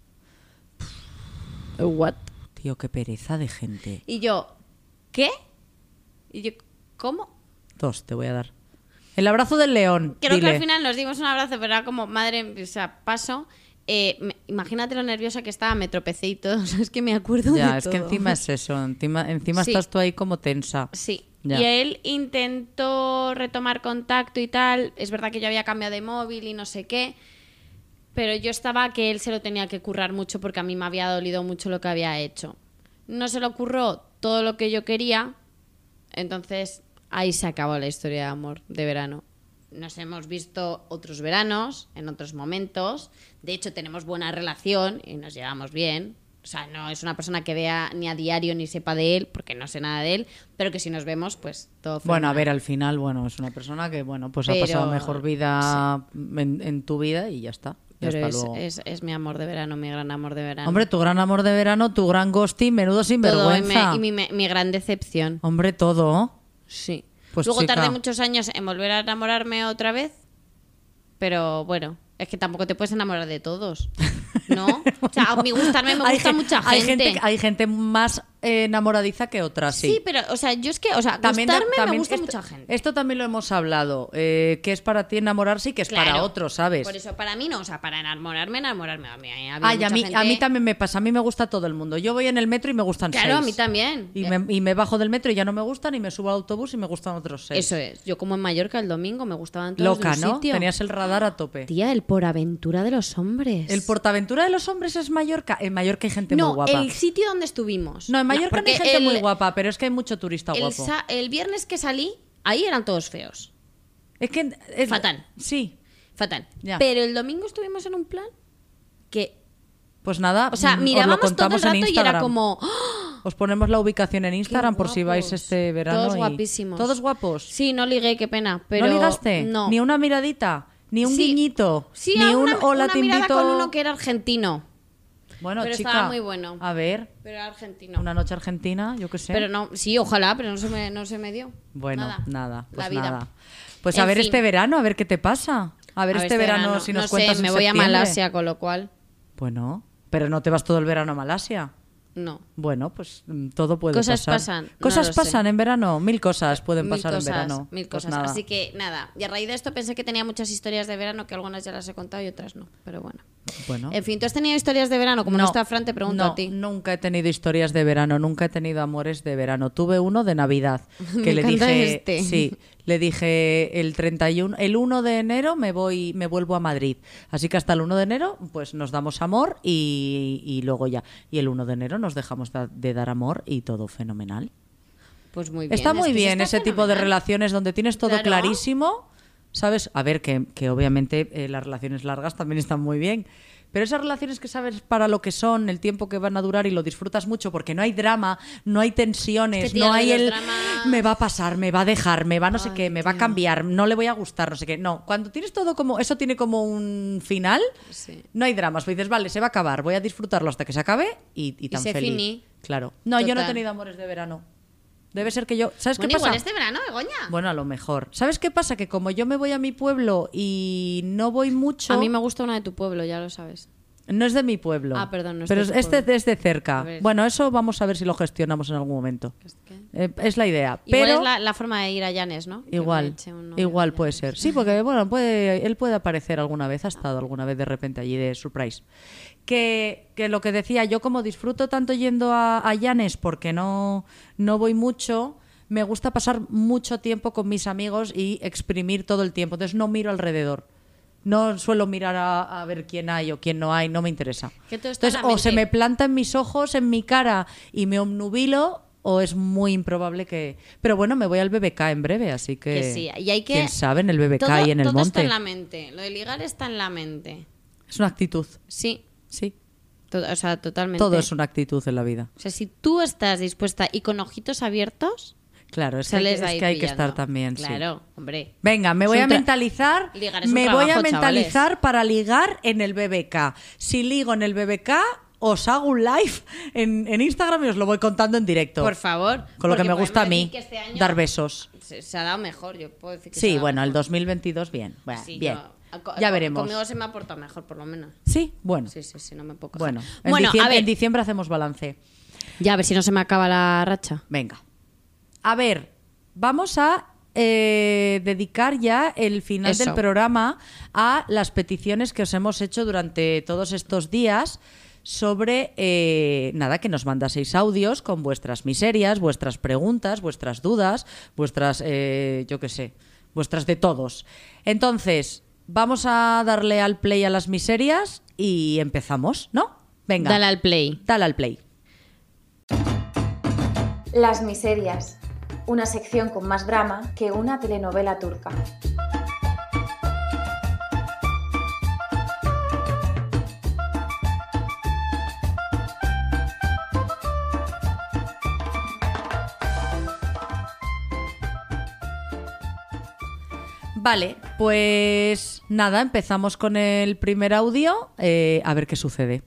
¿what? Tío, qué pereza de gente. Y yo, ¿qué? Y yo, ¿cómo? 2 te voy a dar. El abrazo del león. Creo dile. que al final nos dimos un abrazo, pero era como, madre, o sea, paso. Imagínate lo nerviosa que estaba, me tropecé y todo. O sea, es que me acuerdo Ya, de es todo. que encima es eso. Encima Sí. estás tú ahí como tensa. Sí. Ya. Y él intentó retomar contacto y tal. Es verdad que yo había cambiado de móvil y no sé qué. Pero yo estaba que él se lo tenía que currar mucho porque a mí me había dolido mucho lo que había hecho. No se lo curró todo lo que yo quería. Entonces ahí se acabó la historia de amor de verano. Nos hemos visto otros veranos, en otros momentos. De hecho, tenemos buena relación y nos llevamos bien. O sea, no es una persona que vea ni a diario ni sepa de él, porque no sé nada de él, pero que si nos vemos, pues todo Bueno, a fenomenal. ver, al final, bueno, es una persona que, bueno, pues ha Pero- pasado mejor vida en tu vida y ya está. Ya Pero está luego. es mi amor de verano, mi gran amor de verano. Hombre, tu gran amor de verano, tu gran ghosting, menudo todo, sinvergüenza. y mi gran decepción. Hombre, todo. Sí. Pues, Luego chica. tardé muchos años en volver a enamorarme otra vez, pero bueno, es que tampoco te puedes enamorar de todos, ¿no? O sea, a mí gustarme me gusta mucha gente. Hay gente más enamoradiza que otras, sí. Sí, pero, o sea, yo es que, o sea, gustarme me gusta esto, mucha gente. Esto también lo hemos hablado, que es para ti enamorarse y que es para Claro. otros, ¿sabes? Por eso, para mí no, o sea, para enamorarme. A mí, había Ay, mucha a mí gente- también me pasa, a mí me gusta todo el mundo. Yo voy en el metro y me gustan Claro, 6. a mí también. Y me bajo del metro y ya no me gustan y me subo al autobús y me gustan otros 6. Eso es. Yo como en Mallorca el domingo me gustaban todos Loca, de un ¿no? sitio. Tenías el radar a tope. Tía, el por aventura de los hombres. ¿El Portaventura de los hombres es Mallorca? En Mallorca hay gente muy No, guapa. el sitio donde estuvimos. No, en Mallorca no hay porque gente muy guapa, pero es que hay mucho turista guapo. El viernes que salí, ahí eran todos feos. Es que es Fatal. Sí. Fatal. Ya. Pero el domingo estuvimos en un plan que, Pues nada, o sea, os lo mirábamos todo el contamos en rato y Instagram. era como... ¡ah! Os ponemos la ubicación en Instagram por si vais guapos! este verano. Todos y- guapísimos. ¿Todos guapos? Sí, no ligué, qué pena. Pero ¿No ligaste? No. ¿Ni una miradita? ¿Ni un Sí. guiñito? Sí, ¿Ni un hola una te mirada invito? con uno que era argentino. Bueno, pero chica. estaba muy bueno. A ver, Pero era argentino. una noche argentina, yo qué sé. Pero no, sí, ojalá, pero no se me dio. Bueno, nada, La pues vida. nada. Pues En a ver fin. este verano, a ver qué te pasa. A ver este verano si nos no cuentas sé, me en voy a septiembre. Malasia, con lo cual, Bueno, pero no te vas todo el verano a Malasia. no. Bueno, pues todo puede Cosas pasar. pasan, no Cosas lo sé. pasan en verano, 1000 cosas pueden Mil pasar cosas, en verano. mil Pues cosas. nada. Así que nada, y a raíz de esto pensé que tenía muchas historias de verano, que algunas ya las he contado y otras no, pero bueno. Bueno. En fin, ¿tú has tenido historias de verano? Como no está Fran, te pregunto no, a ti. Nunca he tenido historias de verano, nunca he tenido amores de verano. Tuve uno de Navidad que Me le encanta dije, este. sí, le dije el 31, el 1 de enero me vuelvo a Madrid. Así que hasta el 1 de enero pues nos damos amor y luego ya. Y el 1 de enero nos dejamos de dar amor y todo fenomenal. Pues muy bien. Está muy es que bien está ese tipo de fenomenal. relaciones donde tienes todo Claro. clarísimo, ¿sabes? A ver, que obviamente las relaciones largas también están muy bien, pero esas relaciones que sabes para lo que son, el tiempo que van a durar y lo disfrutas mucho porque no hay drama, no hay tensiones, Es que, tía, no lo de hay los el dramas- me va a pasar, me va a dejar, me va no sé Ay, qué, me va a tía. cambiar, no le voy a gustar, no sé qué. No, cuando tienes todo como, eso tiene como un final, Sí. no hay dramas. Pues dices, vale, se va a acabar, voy a disfrutarlo hasta que se acabe y tan se feliz. finí. Claro. No, yo no he Total. tenido amores de verano. Debe ser que yo... ¿Sabes Bueno, qué pasa? igual este verano, Begoña. Bueno, a lo mejor. ¿Sabes qué pasa? Que como yo me voy a mi pueblo y no voy mucho... A mí me gusta una de tu pueblo, ya lo sabes. No es de mi pueblo. Ah, perdón, no es pero de tu este pueblo. es de cerca. A ver. Bueno, eso vamos a ver si lo gestionamos en algún momento. ¿Qué? Es la idea. Igual pero es la forma de ir a Llanes, ¿no? Que me igual, eche un novio igual a puede Llanes. ser. Sí, porque bueno, él puede aparecer alguna vez, ha estado alguna vez de repente allí de surprise. Que lo que decía, yo como disfruto tanto yendo a Llanes porque no voy mucho, me gusta pasar mucho tiempo con mis amigos y exprimir todo el tiempo. Entonces no miro alrededor. No suelo mirar a ver quién hay o quién no hay, no me interesa. Que todo está en Entonces, la o se mente. me planta en mis ojos, en mi cara y me obnubilo, o es muy improbable que... Pero bueno, me voy al BBK en breve, así que... Que sí, y hay que... ¿Quién sabe en el BBK todo, y en el todo está monte? en la mente. Lo de ligar está en la mente. Es una actitud, Sí, sí. o sea, totalmente. Todo es una actitud en la vida. O sea, si tú estás dispuesta y con ojitos abiertos, Claro, es sales que, de ahí hay que pillando. estar también, sí. Claro, hombre. Venga, me Es voy un a mentalizar. Ligar es un Me voy a trabajo, mentalizar para ligar en el BBK. Si ligo en el BBK, os hago un live en Instagram y os lo voy contando en directo. Por favor. Con lo que porque me gusta a podemos mí, decir que este año dar besos. se ha dado mejor, yo puedo decir que se ha Sí, dado bueno, el mejor. 2022 bien. Bueno, Sí, bien. yo- Ya veremos. Conmigo se me ha portado mejor, por lo menos. Sí, bueno. Sí, no me puedo quejar. Bueno, Bueno, a ver, en diciembre hacemos balance. ya a ver si no se me acaba la racha. Venga. A ver, vamos a dedicar ya el final Eso. del programa a las peticiones que os hemos hecho durante todos estos días sobre, nada, que nos mandaseis audios con vuestras miserias, vuestras preguntas, vuestras dudas, vuestras, yo qué sé, vuestras de todos. Entonces, vamos a darle al play a las miserias y empezamos, ¿no? Venga. Dale al play. Dale al play. Las miserias, una sección con más drama que una telenovela turca. Vale, pues nada, empezamos con el primer audio, a ver qué sucede.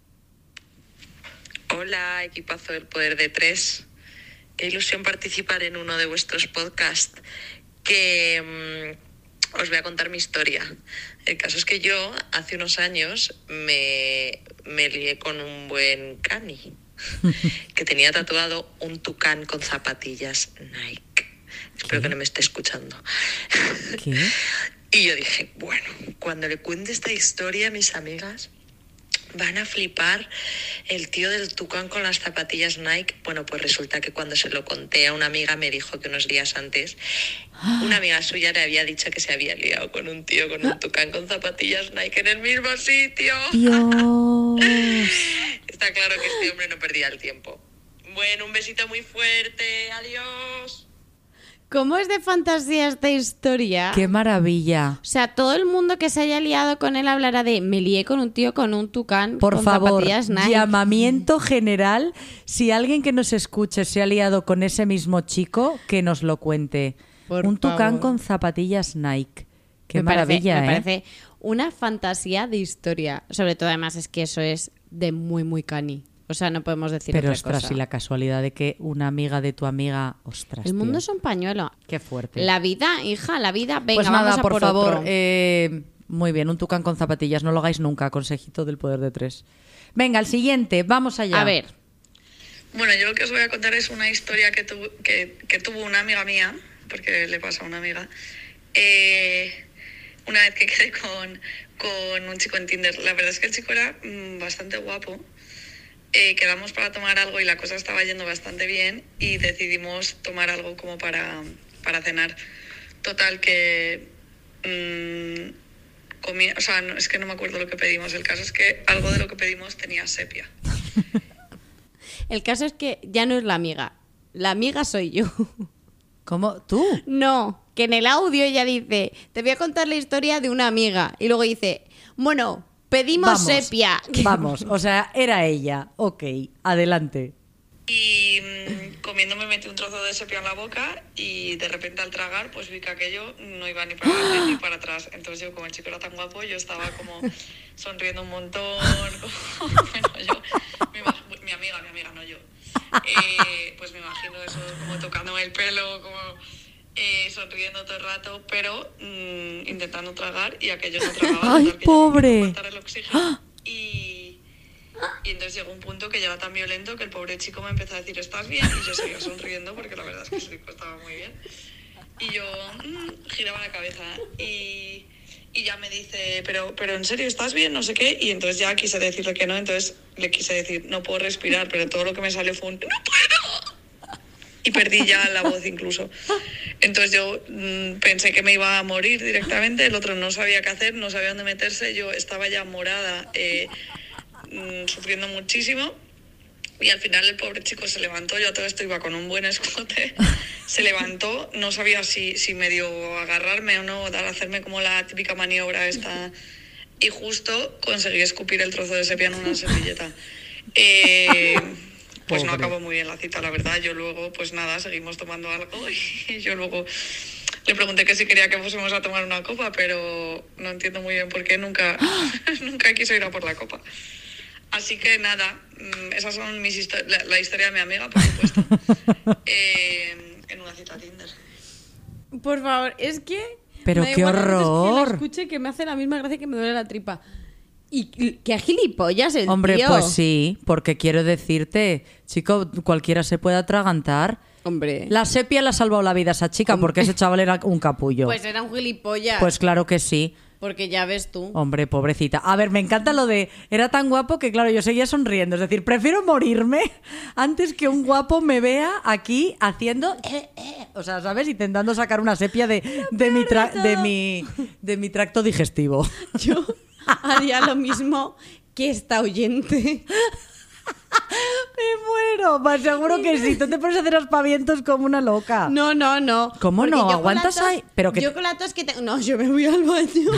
Hola, equipazo del Poder de Tres. Qué ilusión participar en uno de vuestros podcasts. Que os voy a contar mi historia. El caso es que yo, hace unos años, me lié con un buen cani que tenía tatuado un tucán con zapatillas Nike. Espero que no me esté escuchando. ¿Qué? Y yo dije, bueno, cuando le cuente esta historia a mis amigas, van a flipar el tío del tucán con las zapatillas Nike. Bueno, pues resulta que cuando se lo conté a una amiga me dijo que unos días antes una amiga suya le había dicho que se había liado con un tío con un tucán con zapatillas Nike en el mismo sitio. Dios. Está claro que este hombre no perdía el tiempo. Bueno, un besito muy fuerte. Adiós. ¿Cómo es de fantasía esta historia? Qué maravilla. O sea, todo el mundo que se haya liado con él hablará de me lié con un tío con un tucán Por con favor, zapatillas Nike. llamamiento general. Si alguien que nos escuche se ha liado con ese mismo chico, que nos lo cuente. Por un tucán favor. con zapatillas Nike. Qué Me maravilla, me ¿eh? parece una fantasía de historia. Sobre todo, además, es que eso es de muy, muy cani. O sea, no podemos decir Pero otra ostras, cosa. y la casualidad de que una amiga de tu amiga... Ostras, El mundo tío. es un pañuelo. Qué fuerte. La vida, hija, la vida. Venga, Pues nada, vamos a por favor, otro. muy bien, un tucán con zapatillas, no lo hagáis nunca, consejito del poder de 3. Venga, el siguiente, vamos allá. A ver, Bueno, yo lo que os voy a contar es una historia que tuvo una amiga mía, porque le pasa a una amiga, una vez que quedé con un chico en Tinder. La verdad es que el chico era bastante guapo. Quedamos para tomar algo y la cosa estaba yendo bastante bien y decidimos tomar algo como para cenar. Total, que o sea, no, es que no me acuerdo lo que pedimos. El caso es que algo de lo que pedimos tenía sepia. el caso es que ya no es la amiga soy yo. ¿Cómo? ¿Tú? No, que en el audio ella dice, te voy a contar la historia de una amiga. Y luego dice, bueno, pedimos sepia. Vamos, o sea, era ella. Ok, adelante. Y comiendo me metí un trozo de sepia en la boca y de repente al tragar pues vi que aquello no iba ni para adelante ni para atrás. Entonces yo, como el chico era tan guapo, yo estaba como sonriendo un montón. Bueno, yo, mi amiga, no yo. Pues me imagino eso, como tocándome el pelo, como sonriendo todo el rato, pero intentando tragar y aquello no tragaba. ¡Ay, total, que pobre! yo me tuve que aguantar el oxígeno y entonces llegó un punto que ya era tan violento que el pobre chico me empezó a decir, ¿estás bien? Y yo seguía sonriendo porque la verdad es que ese chico estaba muy bien. Y yo giraba la cabeza y ya me dice, pero en serio, ¿estás bien? No sé qué. Y entonces ya quise decirle que no, entonces le quise decir, no puedo respirar, pero todo lo que me salió fue un, ¡no puedo! Y perdí ya la voz incluso. Entonces yo pensé que me iba a morir directamente, el otro no sabía qué hacer, no sabía dónde meterse, yo estaba ya morada, sufriendo muchísimo. Y al final el pobre chico se levantó, yo a todo esto iba con un buen escote, se levantó, no sabía si medio agarrarme o no, hacerme como la típica maniobra esta, y justo conseguí escupir el trozo de sepia en una servilleta. Pues no acabó muy bien la cita, la verdad. Yo luego, pues nada, seguimos tomando algo y yo luego le pregunté que si quería que fuésemos a tomar una copa, pero no entiendo muy bien por qué nunca quiso ir a por la copa. Así que nada, esas son mis la historia de mi amiga, por supuesto, en una cita Tinder. Por favor, es que... Pero me da qué igual las veces que horror. lo escuche, que me hace la misma gracia que me duele la tripa. Y qué gilipollas el Hombre, tío. pues sí, porque quiero decirte, chico, cualquiera se puede atragantar. Hombre. La sepia le ha salvado la vida a esa chica porque ese chaval era un capullo. Pues era un gilipollas. Pues claro que sí. Porque ya ves tú. Hombre, pobrecita. A ver, me encanta lo de... Era tan guapo que, claro, yo seguía sonriendo. Es decir, prefiero morirme antes que un guapo me vea aquí haciendo... O sea, ¿sabes? Intentando sacar una sepia de mi tracto digestivo. Yo haría lo mismo que esta oyente. Me muero. Pues seguro que sí. Tú te pones a hacer aspavientos como una loca. No. ¿Cómo Porque no? yo con ¿Aguantas la tos- ahí? Pero que yo con la tos que tengo... No, yo me voy al baño.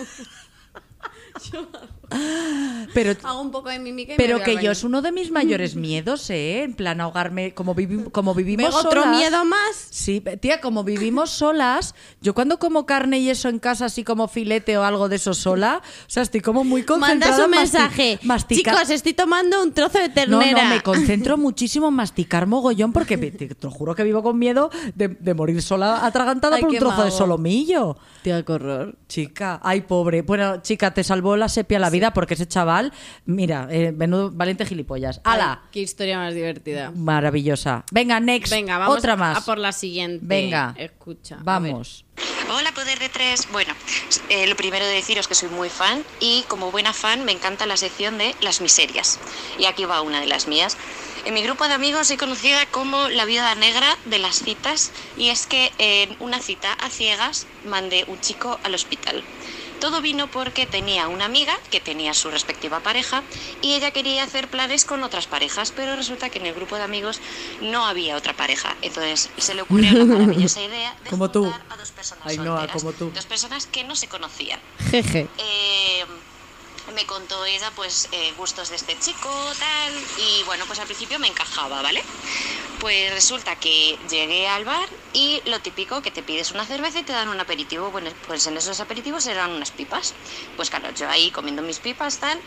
Pero... Hago un poco de mímica y Pero me voy que al yo baño. es uno de mis mayores miedos, ¿eh? En plan, ahogarme, como vivimos ¿Vengo otro solas. miedo más? Sí, tía, como vivimos solas, yo cuando como carne y eso en casa, así como filete o algo de eso sola, o sea, estoy como muy concentrada. Mandas un en mensaje. masticar. Chicos, estoy tomando un trozo de No, ternera. me concentro muchísimo en masticar mogollón porque te lo juro que vivo con miedo de morir sola atragantada Ay, por un qué trozo de mago. solomillo. Tía, qué horror. Chica, ay, pobre. Bueno, chica, te salvó la sepia la vida porque ese chaval, mira, menudo valiente gilipollas. ¡Hala! Ay, qué historia más divertida. Maravillosa. Venga, next. Venga, vamos otra más. a por la siguiente. Venga. Escucha. a Vamos. Hola, Poder de 3. Bueno, lo primero de deciros que soy muy fan y como buena fan me encanta la sección de las miserias. Y aquí va una de las mías. En mi grupo de amigos soy conocida como la viuda negra de las citas y es que en una cita a ciegas mandé un chico al hospital. Todo vino porque tenía una amiga que tenía su respectiva pareja y ella quería hacer planes con otras parejas, pero resulta que en el grupo de amigos no había otra pareja. Entonces se le ocurrió la maravillosa idea de Como tú. juntar a dos personas Ainhoa, solteras, como tú. dos personas que no se conocían. ver. Jeje. Me contó ella pues gustos de este chico, tal, y bueno, pues al principio me encajaba, ¿vale? Pues resulta que llegué al bar y lo típico que te pides una cerveza y te dan un aperitivo. Bueno, pues en esos aperitivos eran unas pipas. Pues claro, yo ahí comiendo mis pipas, tal,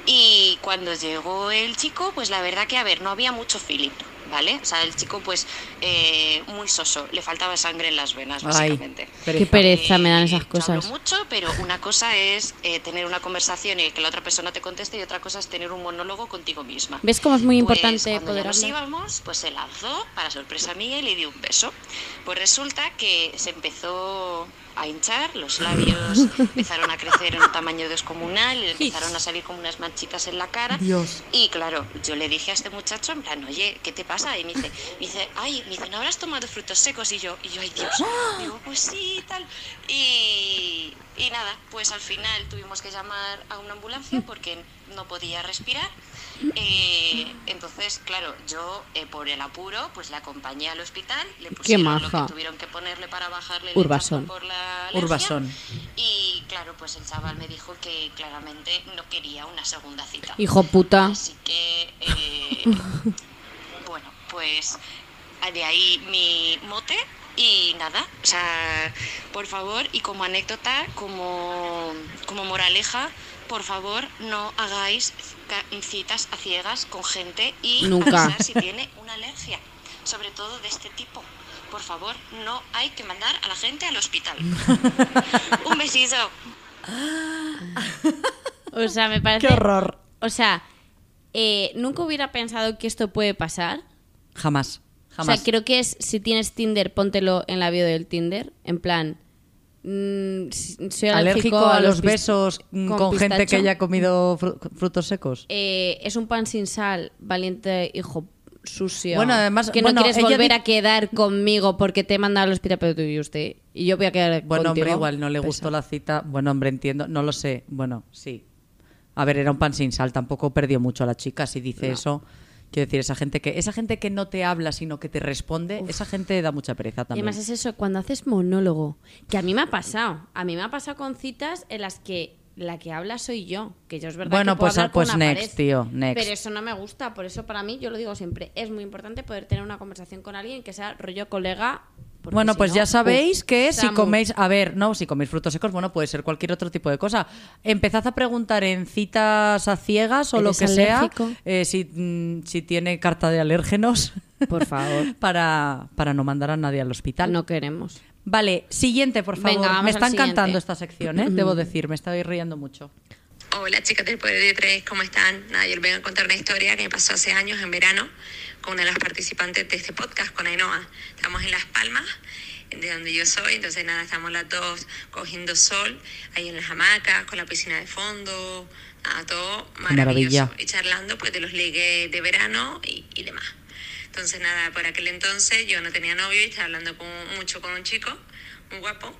Y cuando llegó el chico, pues la verdad que, a ver, no había mucho feeling, ¿vale? O sea, el chico, pues, muy soso, le faltaba sangre en las venas, básicamente. Qué pereza me dan esas cosas. Hablo mucho, pero una cosa es tener una conversación y que la otra persona te conteste, y otra cosa es tener un monólogo contigo misma. ¿Ves cómo es muy Pues, importante cuando poder ya nos hablar? íbamos, pues se lanzó, para sorpresa mía, y le di un beso. Pues resulta que se empezó a hinchar, los labios empezaron a crecer en un tamaño descomunal, y le empezaron a salir como unas manchitas en la cara. Dios. Y claro, yo le dije a este muchacho, en plan, oye, ¿qué te pasa? Y me dice, ¿no habrás tomado frutos secos? Y yo, ay, Dios, digo, pues sí, tal. Y nada, pues al final tuvimos que llamar a una ambulancia porque no podía respirar. Entonces, claro, yo por el apuro, pues la acompañé al hospital, le pusieron lo maja. que tuvieron que ponerle para bajarle el Urbasón. hinchazón por la alergia. Urbasón. Y claro, pues el chaval me dijo que claramente no quería una segunda cita. Hijo puta. Así que, bueno, pues de ahí mi mote. Y nada, o sea, por favor, y como anécdota, como moraleja, por favor, no hagáis citas a ciegas con gente y Nunca. avisar si tiene una alergia, sobre todo de este tipo. Por favor, no hay que mandar a la gente al hospital. Un besito. O sea, me parece... ¡Qué horror! O sea, nunca hubiera pensado que esto puede pasar. Jamás. O sea, creo que es, si tienes Tinder, póntelo en la bio del Tinder. En plan, soy Alérgico a los besos con gente que pistacho. haya comido frutos secos. Es un pan sin sal, valiente hijo sucio. Bueno, además, que no bueno, quieres ella volver a quedar conmigo porque te he mandado al hospital, pero tú y usted. Y yo voy a quedar Bueno, contigo. hombre, igual no le Pesa. gustó la cita. Bueno, hombre, entiendo. No lo sé. Bueno, sí. A ver, era un pan sin sal. Tampoco perdió mucho a la chica si dice eso. Quiero decir, esa gente que no te habla, sino que te responde, esa gente da mucha pereza Y también. además es eso, cuando haces monólogo, que a mí me ha pasado. A mí me ha pasado con citas en las que la que habla soy yo. Que yo es verdad Bueno, que puedo pues- hablar con pues una next, pared, tío, next. Pero eso no me gusta. Por eso para mí, yo lo digo siempre, es muy importante poder tener una conversación con alguien que sea rollo colega. porque Bueno, si pues no, ya sabéis que si Samu. coméis, a ver, no, si coméis frutos secos, bueno, puede ser cualquier otro tipo de cosa. Empezad a preguntar en citas a ciegas o lo ¿Eres que alérgico? sea, si tiene carta de alérgenos, Por favor, para no mandar a nadie al hospital. no queremos. Vale, siguiente, por favor. Venga, vamos me al está encantando siguiente. esta sección, ¿eh? Debo decir, me estoy riendo mucho. Hola chicas del Poder de Tres, ¿cómo están? Nada, yo les vengo a contar una historia que me pasó hace años en verano con una de las participantes de este podcast, con Ainhoa. Estamos en Las Palmas, de donde yo soy, entonces nada, estamos las dos cogiendo sol, ahí en las hamacas, con la piscina de fondo, nada, todo maravilloso. maravilla. Y charlando pues de los ligues de verano y demás. Entonces nada, por aquel entonces yo no tenía novio y estaba hablando mucho con un chico, muy guapo.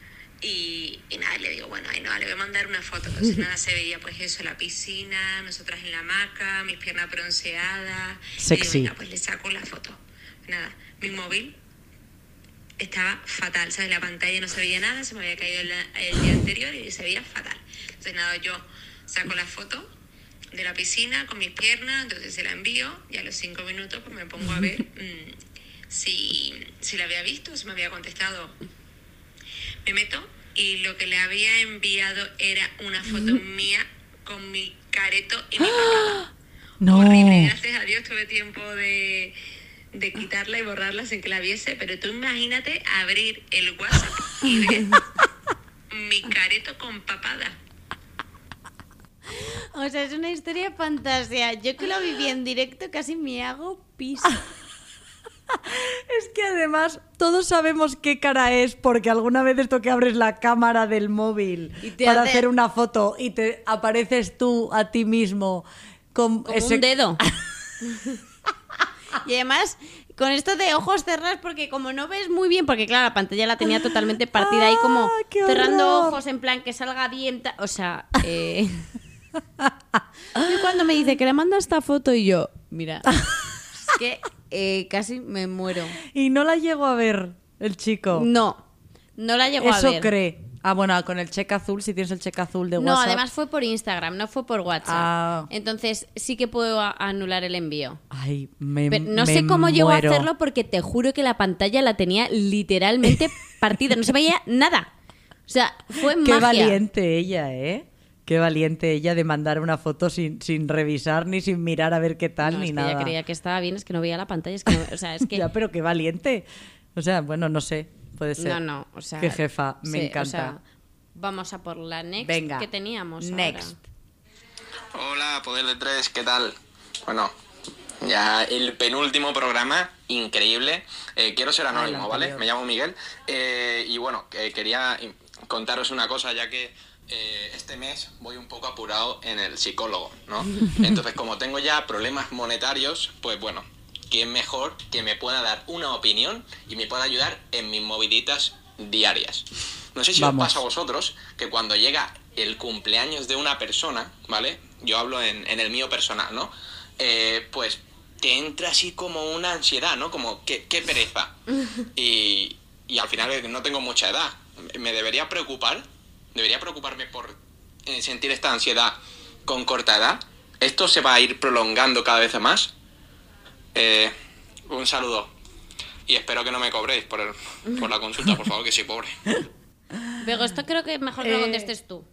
Y nada, le digo, bueno, no, le voy a mandar una foto. Entonces nada, se veía pues eso, la piscina, nosotras en la hamaca, mis piernas bronceadas. Sexy. Y digo, venga, pues le saco la foto. Nada, mi móvil estaba fatal, ¿sabes? La pantalla no se veía nada, se me había caído el día anterior y se veía fatal. Entonces nada, yo saco la foto de la piscina con mis piernas, entonces se la envío y a los 5 minutos pues me pongo a ver si la había visto, si me había contestado. Me meto y lo que le había enviado era una foto mía con mi careto y mi papada. No. Horrible, gracias a Dios tuve tiempo de quitarla y borrarla sin que la viese, pero tú imagínate abrir el WhatsApp y ver mi careto con papada. O sea, es una historia de fantasía. Yo que lo viví en directo casi me hago pis. Es que además todos sabemos qué cara es porque alguna vez esto que abres la cámara del móvil Y te para hace- hacer una foto y te apareces tú a ti mismo con Como ese... un dedo. Y además, con esto de ojos cerrados, porque como no ves muy bien, porque claro, la pantalla la tenía totalmente partida ahí como ¡qué cerrando horror! ojos en plan que salga bien. O sea, y cuando me dice que le manda esta foto y yo, mira, es que casi me muero. Y no la llego a ver el chico. No la llegó a Eso ver. cree. Ah, bueno, con el cheque azul, si tienes el cheque azul de WhatsApp. No, además fue por Instagram, no fue por WhatsApp. Ah. Entonces sí que puedo anular el envío. Ay, Pero no me sé cómo llegó a muero. hacerlo porque te juro que la pantalla la tenía literalmente partida. No se veía nada. O sea, fue Qué magia. valiente ella, ¿eh? Qué valiente ella de mandar una foto sin revisar ni sin mirar a ver qué tal No, ni es que nada. ella creía que estaba bien, es que no veía la pantalla, es que no- o sea, es que Ya, pero qué valiente. O sea, bueno, no sé, puede ser. no, o sea, Qué jefa, me sí, encanta. o sea, vamos a por la next Venga, que teníamos next. Hola, Poder de Tres, ¿qué tal? Bueno, ya el penúltimo programa, increíble. Quiero ser anónimo, ¿vale? anterior. Me llamo Miguel. Y bueno, quería contaros una cosa, ya que este mes voy un poco apurado en el psicólogo, ¿no? Entonces, como tengo ya problemas monetarios, pues bueno, ¿quién mejor que me pueda dar una opinión y me pueda ayudar en mis moviditas diarias? No sé si Vamos. os pasa a vosotros que cuando llega el cumpleaños de una persona, ¿vale? Yo hablo en el mío personal, ¿no? Pues te entra así como una ansiedad, ¿no? Como, qué pereza. Y al final no tengo mucha edad. ¿Me debería preocupar? ¿Debería preocuparme por sentir esta ansiedad con corta edad? ¿Esto se va a ir prolongando cada vez más? Un saludo. Y espero que no me cobréis por la consulta, por favor, que soy pobre. Bego, esto creo que mejor que lo contestes tú.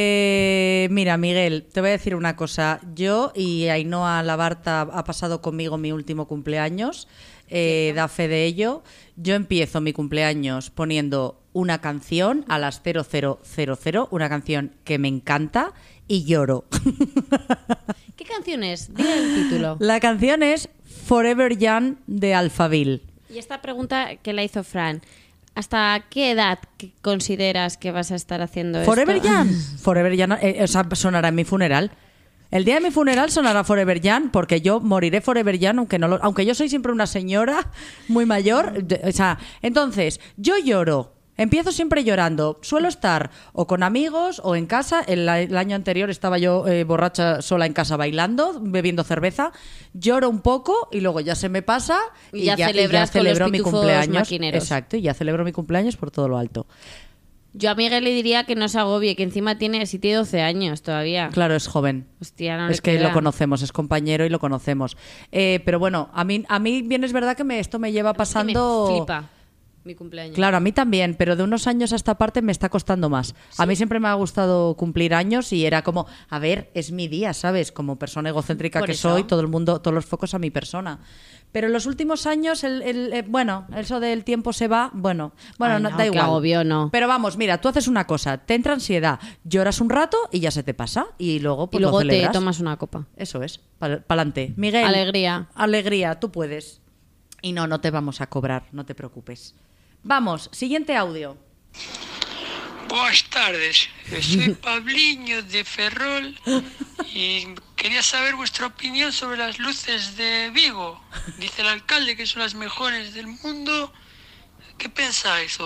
Mira, Miguel, te voy a decir una cosa. Yo y Ainhoa Labarta ha pasado conmigo mi último cumpleaños. Da fe de ello. Yo empiezo mi cumpleaños poniendo una canción a las 0000, una canción que me encanta, y lloro. ¿Qué canción es? Dile el título. La canción es Forever Young de Alphaville. Y esta pregunta que la hizo Fran. ¿Hasta qué edad consideras que vas a estar haciendo Forever esto? Young. Forever Young, o sea, sonará en mi funeral. El día de mi funeral sonará Forever Young, porque yo moriré Forever Young, aunque yo soy siempre una señora muy mayor. O sea, entonces, yo lloro. Empiezo siempre llorando. Suelo estar o con amigos o en casa. El año anterior estaba yo borracha sola en casa bailando, bebiendo cerveza. Lloro un poco y luego ya se me pasa Y ya celebras con celebro los mi pitufos cumpleaños. maquineros. Exacto, y ya celebro mi cumpleaños por todo lo alto. Yo a Miguel le diría que no se agobie, que encima tiene 12 años todavía. Claro, es joven. Hostia, no Es le que queda. lo conocemos, es compañero y lo conocemos. Pero bueno, a mí bien es verdad que esto me lleva Es que pasando... me flipa mi cumpleaños. Claro, a mí también, pero de unos años a esta parte me está costando más. A mí siempre me ha gustado cumplir años y era como, a ver, es mi día, ¿sabes? Como persona egocéntrica Por que eso. soy, todo el mundo, todos los focos a mi persona. Pero en los últimos años, bueno, eso del tiempo se va, bueno, Ay, no, no, da qué igual. agobio, no. Pero vamos, mira, tú haces una cosa, te entra ansiedad, lloras un rato y ya se te pasa y luego pues y luego lo te celebras. tomas una copa. Eso es, pa'lante. Miguel. Alegría. Alegría, tú puedes. Y no te vamos a cobrar, no te preocupes. Vamos, siguiente audio. Buenas tardes, soy Pabliño de Ferrol y quería saber vuestra opinión sobre las luces de Vigo. Dice el alcalde que son las mejores del mundo. ¿Qué pensáis?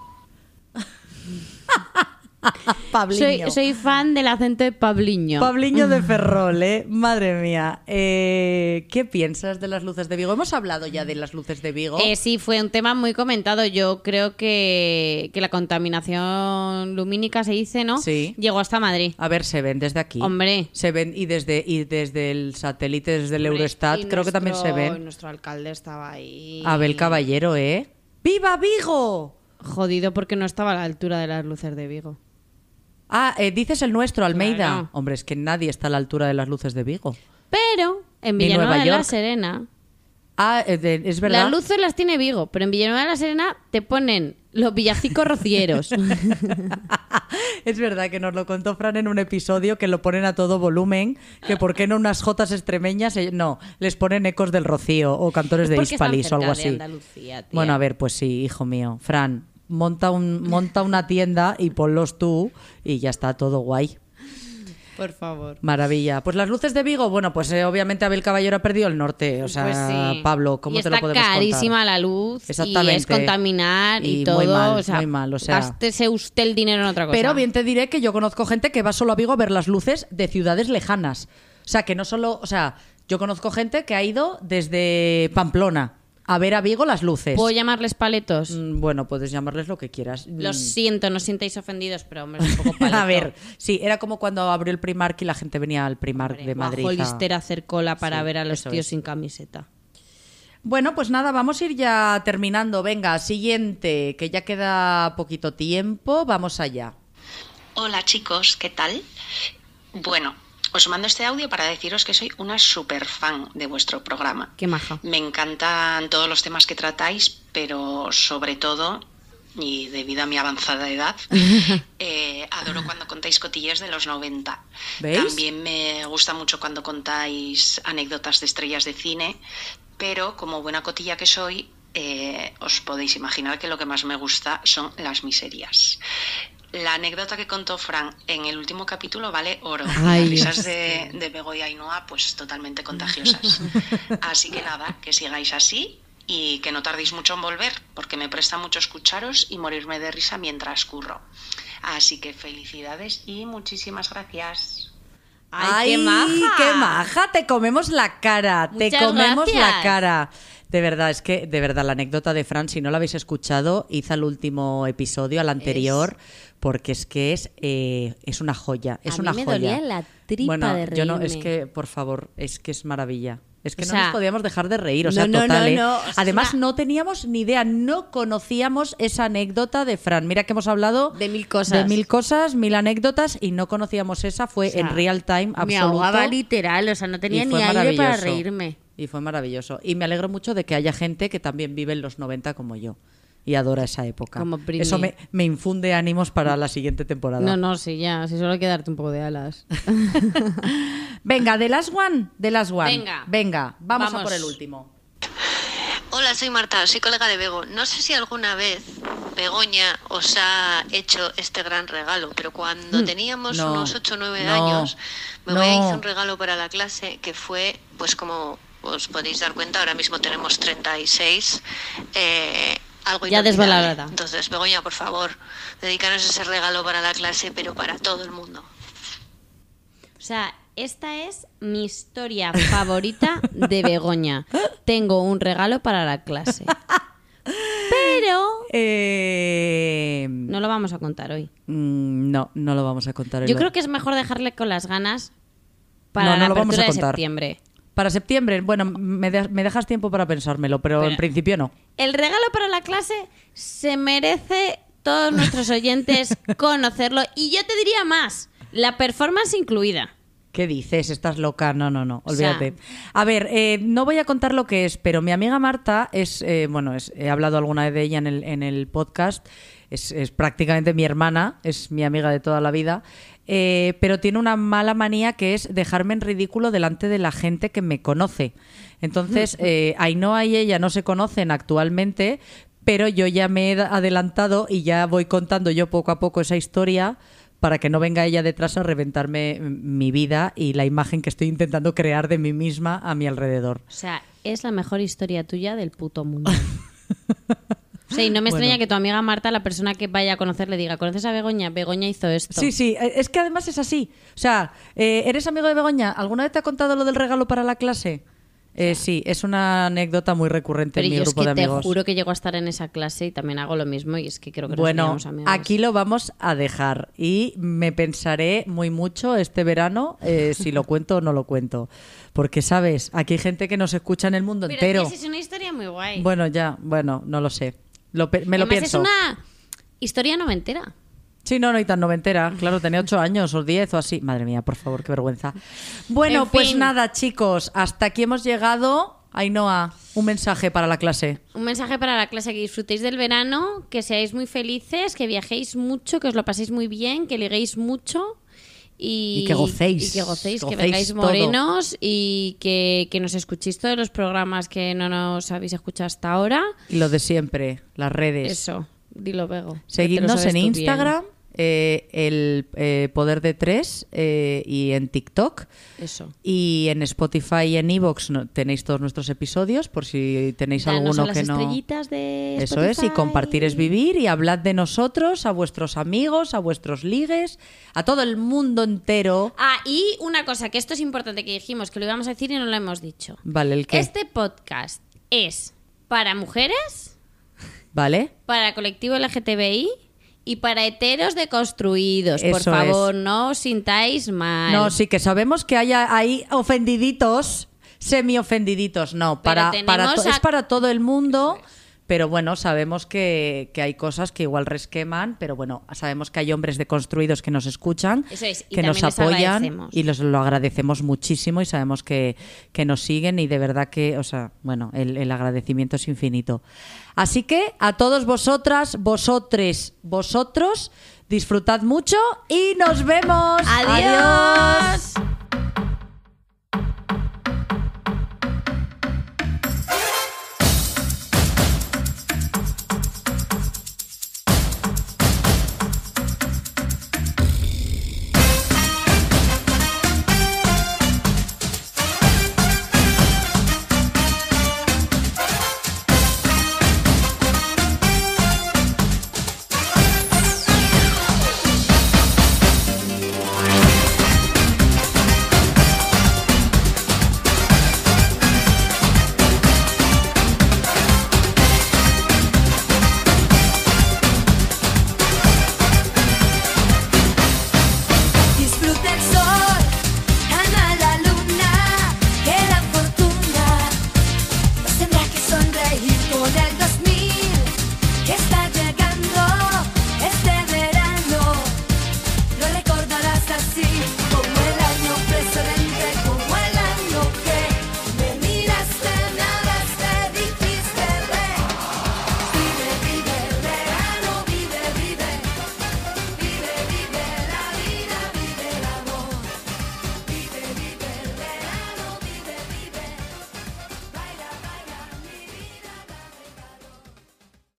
Pabliño. Soy fan del acento de Pabliño. Pabliño de Ferrol, ¿eh? Madre mía. ¿Qué piensas de las luces de Vigo? Hemos hablado ya de las luces de Vigo. Sí, fue un tema muy comentado. Yo creo que la contaminación lumínica, se dice, ¿no? Sí. Llegó hasta Madrid. A ver, se ven desde aquí. Hombre. Se ven y desde el satélite, desde el Hombre, Eurostat, y creo que también se y ven. nuestro alcalde estaba ahí. Abel Caballero, ¿eh? ¡Viva Vigo! Jodido porque no estaba a la altura de las luces de Vigo. Ah, dices el nuestro, Almeida. Claro. Hombre, es que nadie está a la altura de las luces de Vigo. Pero en Ni Villanueva Nueva de la York. Serena, Ah, es verdad. las luces las tiene Vigo, pero en Villanueva de la Serena te ponen los villancicos rocieros. Es verdad que nos lo contó Fran en un episodio que lo ponen a todo volumen, que por qué no unas jotas extremeñas, no, les ponen ecos del Rocío o cantores de Porque están Hispalis o algo cerca de así. Andalucía, tía. Bueno, a ver, pues sí, hijo mío. Fran, monta una tienda y ponlos tú y ya está todo guay. Por favor. Maravilla. Pues las luces de Vigo, bueno, pues obviamente Abel Caballero ha perdido el norte. O sea, Pues sí. Pablo, ¿cómo y te lo está podemos carísima contar? la luz Exactamente. y es contaminar y, Y todo. muy mal, o sea, muy mal, o sea. gástese usted el dinero en otra cosa. Pero bien te diré que yo conozco gente que va solo a Vigo a ver las luces de ciudades lejanas. O sea, que no solo... O sea, yo conozco gente que ha ido desde Pamplona a ver a Vigo las luces. ¿Puedo llamarles paletos? Bueno, puedes llamarles lo que quieras. Lo siento, no os sintáis ofendidos, pero hombre, es un poco paleto. A ver, sí, era como cuando abrió el Primark y la gente venía al Primark Hombre, de Madrid. bajo Lister a hacer cola para Sí, ver a los eso tíos es. sin camiseta. Bueno, pues nada, vamos a ir ya terminando. Venga, siguiente, que ya queda poquito tiempo. Vamos allá. Hola chicos, ¿qué tal? Bueno, os mando este audio para deciros que soy una super fan de vuestro programa. Qué maja. Me encantan todos los temas que tratáis, pero sobre todo, y debido a mi avanzada edad, adoro cuando contáis cotillas de los 90. ¿Veis? También me gusta mucho cuando contáis anécdotas de estrellas de cine, pero como buena cotilla que soy, os podéis imaginar que lo que más me gusta son las miserias. La anécdota que contó Fran en el último capítulo vale oro. Ay, Las risas Dios. de Bego y Ainhoa, pues totalmente contagiosas. Así que nada, que sigáis así y que no tardéis mucho en volver, porque me presta mucho escucharos y morirme de risa mientras curro. Así que felicidades y muchísimas gracias. ¡Ay, qué maja! ¡Qué maja! Te comemos la cara, te Muchas comemos la gracias. cara. De verdad, es que, de verdad, la anécdota de Fran, si no la habéis escuchado, id al último episodio, al anterior, porque es que es una joya, es A mí una me joya. dolía la tripa bueno, de yo no, reírme. es que, por favor, es que es maravilla. Es que O no sea, nos podíamos dejar de reír, o no, sea, no, total. no, ¿eh? no, o sea, Además, es una- no teníamos ni idea, no conocíamos esa anécdota de Fran. Mira que hemos hablado De mil cosas. de mil cosas, mil anécdotas, y no conocíamos esa, fue O sea, en real time absoluto. Me ahogaba literal, o sea, no tenía Y ni fue aire para maravilloso. reírme. Y fue maravilloso. Y me alegro mucho de que haya gente que también vive en los 90 como yo. Y adora esa época. Como Britney. Eso me infunde ánimos para la siguiente temporada. No, no, sí, ya, si solo hay que darte un poco de alas. Venga, The Last One. The Last One. Venga. Venga, vamos a Vamos. por el último. Hola, soy Marta, soy colega de Bego. No sé si alguna vez Begoña os ha hecho este gran regalo, pero cuando teníamos no, unos 8 o 9 no, años, Begoña no. hizo un regalo para la clase que fue, pues como os podéis dar cuenta, ahora mismo tenemos 36, algo Ya inolvidable. desvalorada. Entonces, Begoña, por favor, dedícanos ese regalo para la clase, pero para todo el mundo. O sea, esta es mi historia favorita de Begoña. Tengo un regalo para la clase. Pero no lo vamos a contar hoy. No lo vamos a contar. Yo creo que es mejor dejarle con las ganas para No, no la lo vamos apertura a de contar. septiembre. Para septiembre, bueno, me dejas tiempo para pensármelo, pero en principio no. El regalo para la clase se merece todos nuestros oyentes conocerlo. Y yo te diría más, la performance incluida. ¿Qué dices? ¿Estás loca? No, O sea- olvídate. A ver, no voy a contar lo que es, pero mi amiga Marta he hablado alguna vez de ella en el podcast, es prácticamente mi hermana, es mi amiga de toda la vida, pero tiene una mala manía que es dejarme en ridículo delante de la gente que me conoce. Entonces, Ainhoa y ella no se conocen actualmente, pero yo ya me he adelantado y ya voy contando yo poco a poco esa historia para que no venga ella detrás a reventarme mi vida y la imagen que estoy intentando crear de mí misma a mi alrededor. O sea, es la mejor historia tuya del puto mundo. O sea, y no me extraña Bueno. que tu amiga Marta, la persona que vaya a conocer, le diga, ¿conoces a Begoña? Begoña hizo esto. Sí, sí, es que además es así. O sea, ¿eres amigo de Begoña? ¿Alguna vez te ha contado lo del regalo para la clase? Sí, es una anécdota muy recurrente Pero en mi yo es grupo que de te amigos. juro que llego a estar en esa clase y también hago lo mismo y es que creo que nos Bueno, haríamos amigas. aquí lo vamos a dejar y me pensaré muy mucho este verano si lo cuento o no lo cuento. Porque, ¿sabes? Aquí hay gente que nos escucha en el mundo Pero entero. tía, si es una historia muy guay. Bueno, no lo sé. Me lo Además, pienso. es una historia noventera. Sí, no y tan noventera. Claro, tenía 8 años o 10 o así. Madre mía, por favor, qué vergüenza. Bueno, En pues fin. nada, chicos. Hasta aquí hemos llegado. Ainhoa, un mensaje para la clase. Un mensaje para la clase, que disfrutéis del verano, que seáis muy felices, que viajéis mucho, que os lo paséis muy bien, que liguéis mucho y que gocéis. y que gocéis, que Gocéis vengáis todo. morenos y que nos escuchéis todos los programas que no nos habéis escuchado hasta ahora. Y lo de siempre, las redes. Eso, dilo, Bego. que te lo Seguidnos sabes en tú bien. Instagram, el Poder de Tres y en TikTok. Eso. Y en Spotify y en iVoox tenéis todos nuestros episodios por si tenéis Danos alguno a las que no... estrellitas de Eso es, y Spotify. compartir es vivir y hablad de nosotros a vuestros amigos, a vuestros ligues, a todo el mundo entero. Ah, y una cosa, que esto es importante, que dijimos que lo íbamos a decir y no lo hemos dicho. Vale, ¿el qué? Este podcast es para mujeres, ¿Vale? para colectivo LGTBI y para heteros deconstruidos. Por Eso favor, no os sintáis mal. No, sí que sabemos que hay ahí ofendiditos, semi-ofendiditos. No, Pero es tenemos para todo el mundo, pero bueno, sabemos que hay cosas que igual resqueman, pero bueno, sabemos que hay hombres deconstruidos que nos escuchan, Eso es, y que nos también les apoyan agradecemos. y lo agradecemos muchísimo y sabemos que nos siguen y de verdad que, o sea, bueno, el agradecimiento es infinito. Así que a todos vosotras, vosotres, vosotros, disfrutad mucho y nos vemos. ¡Adiós!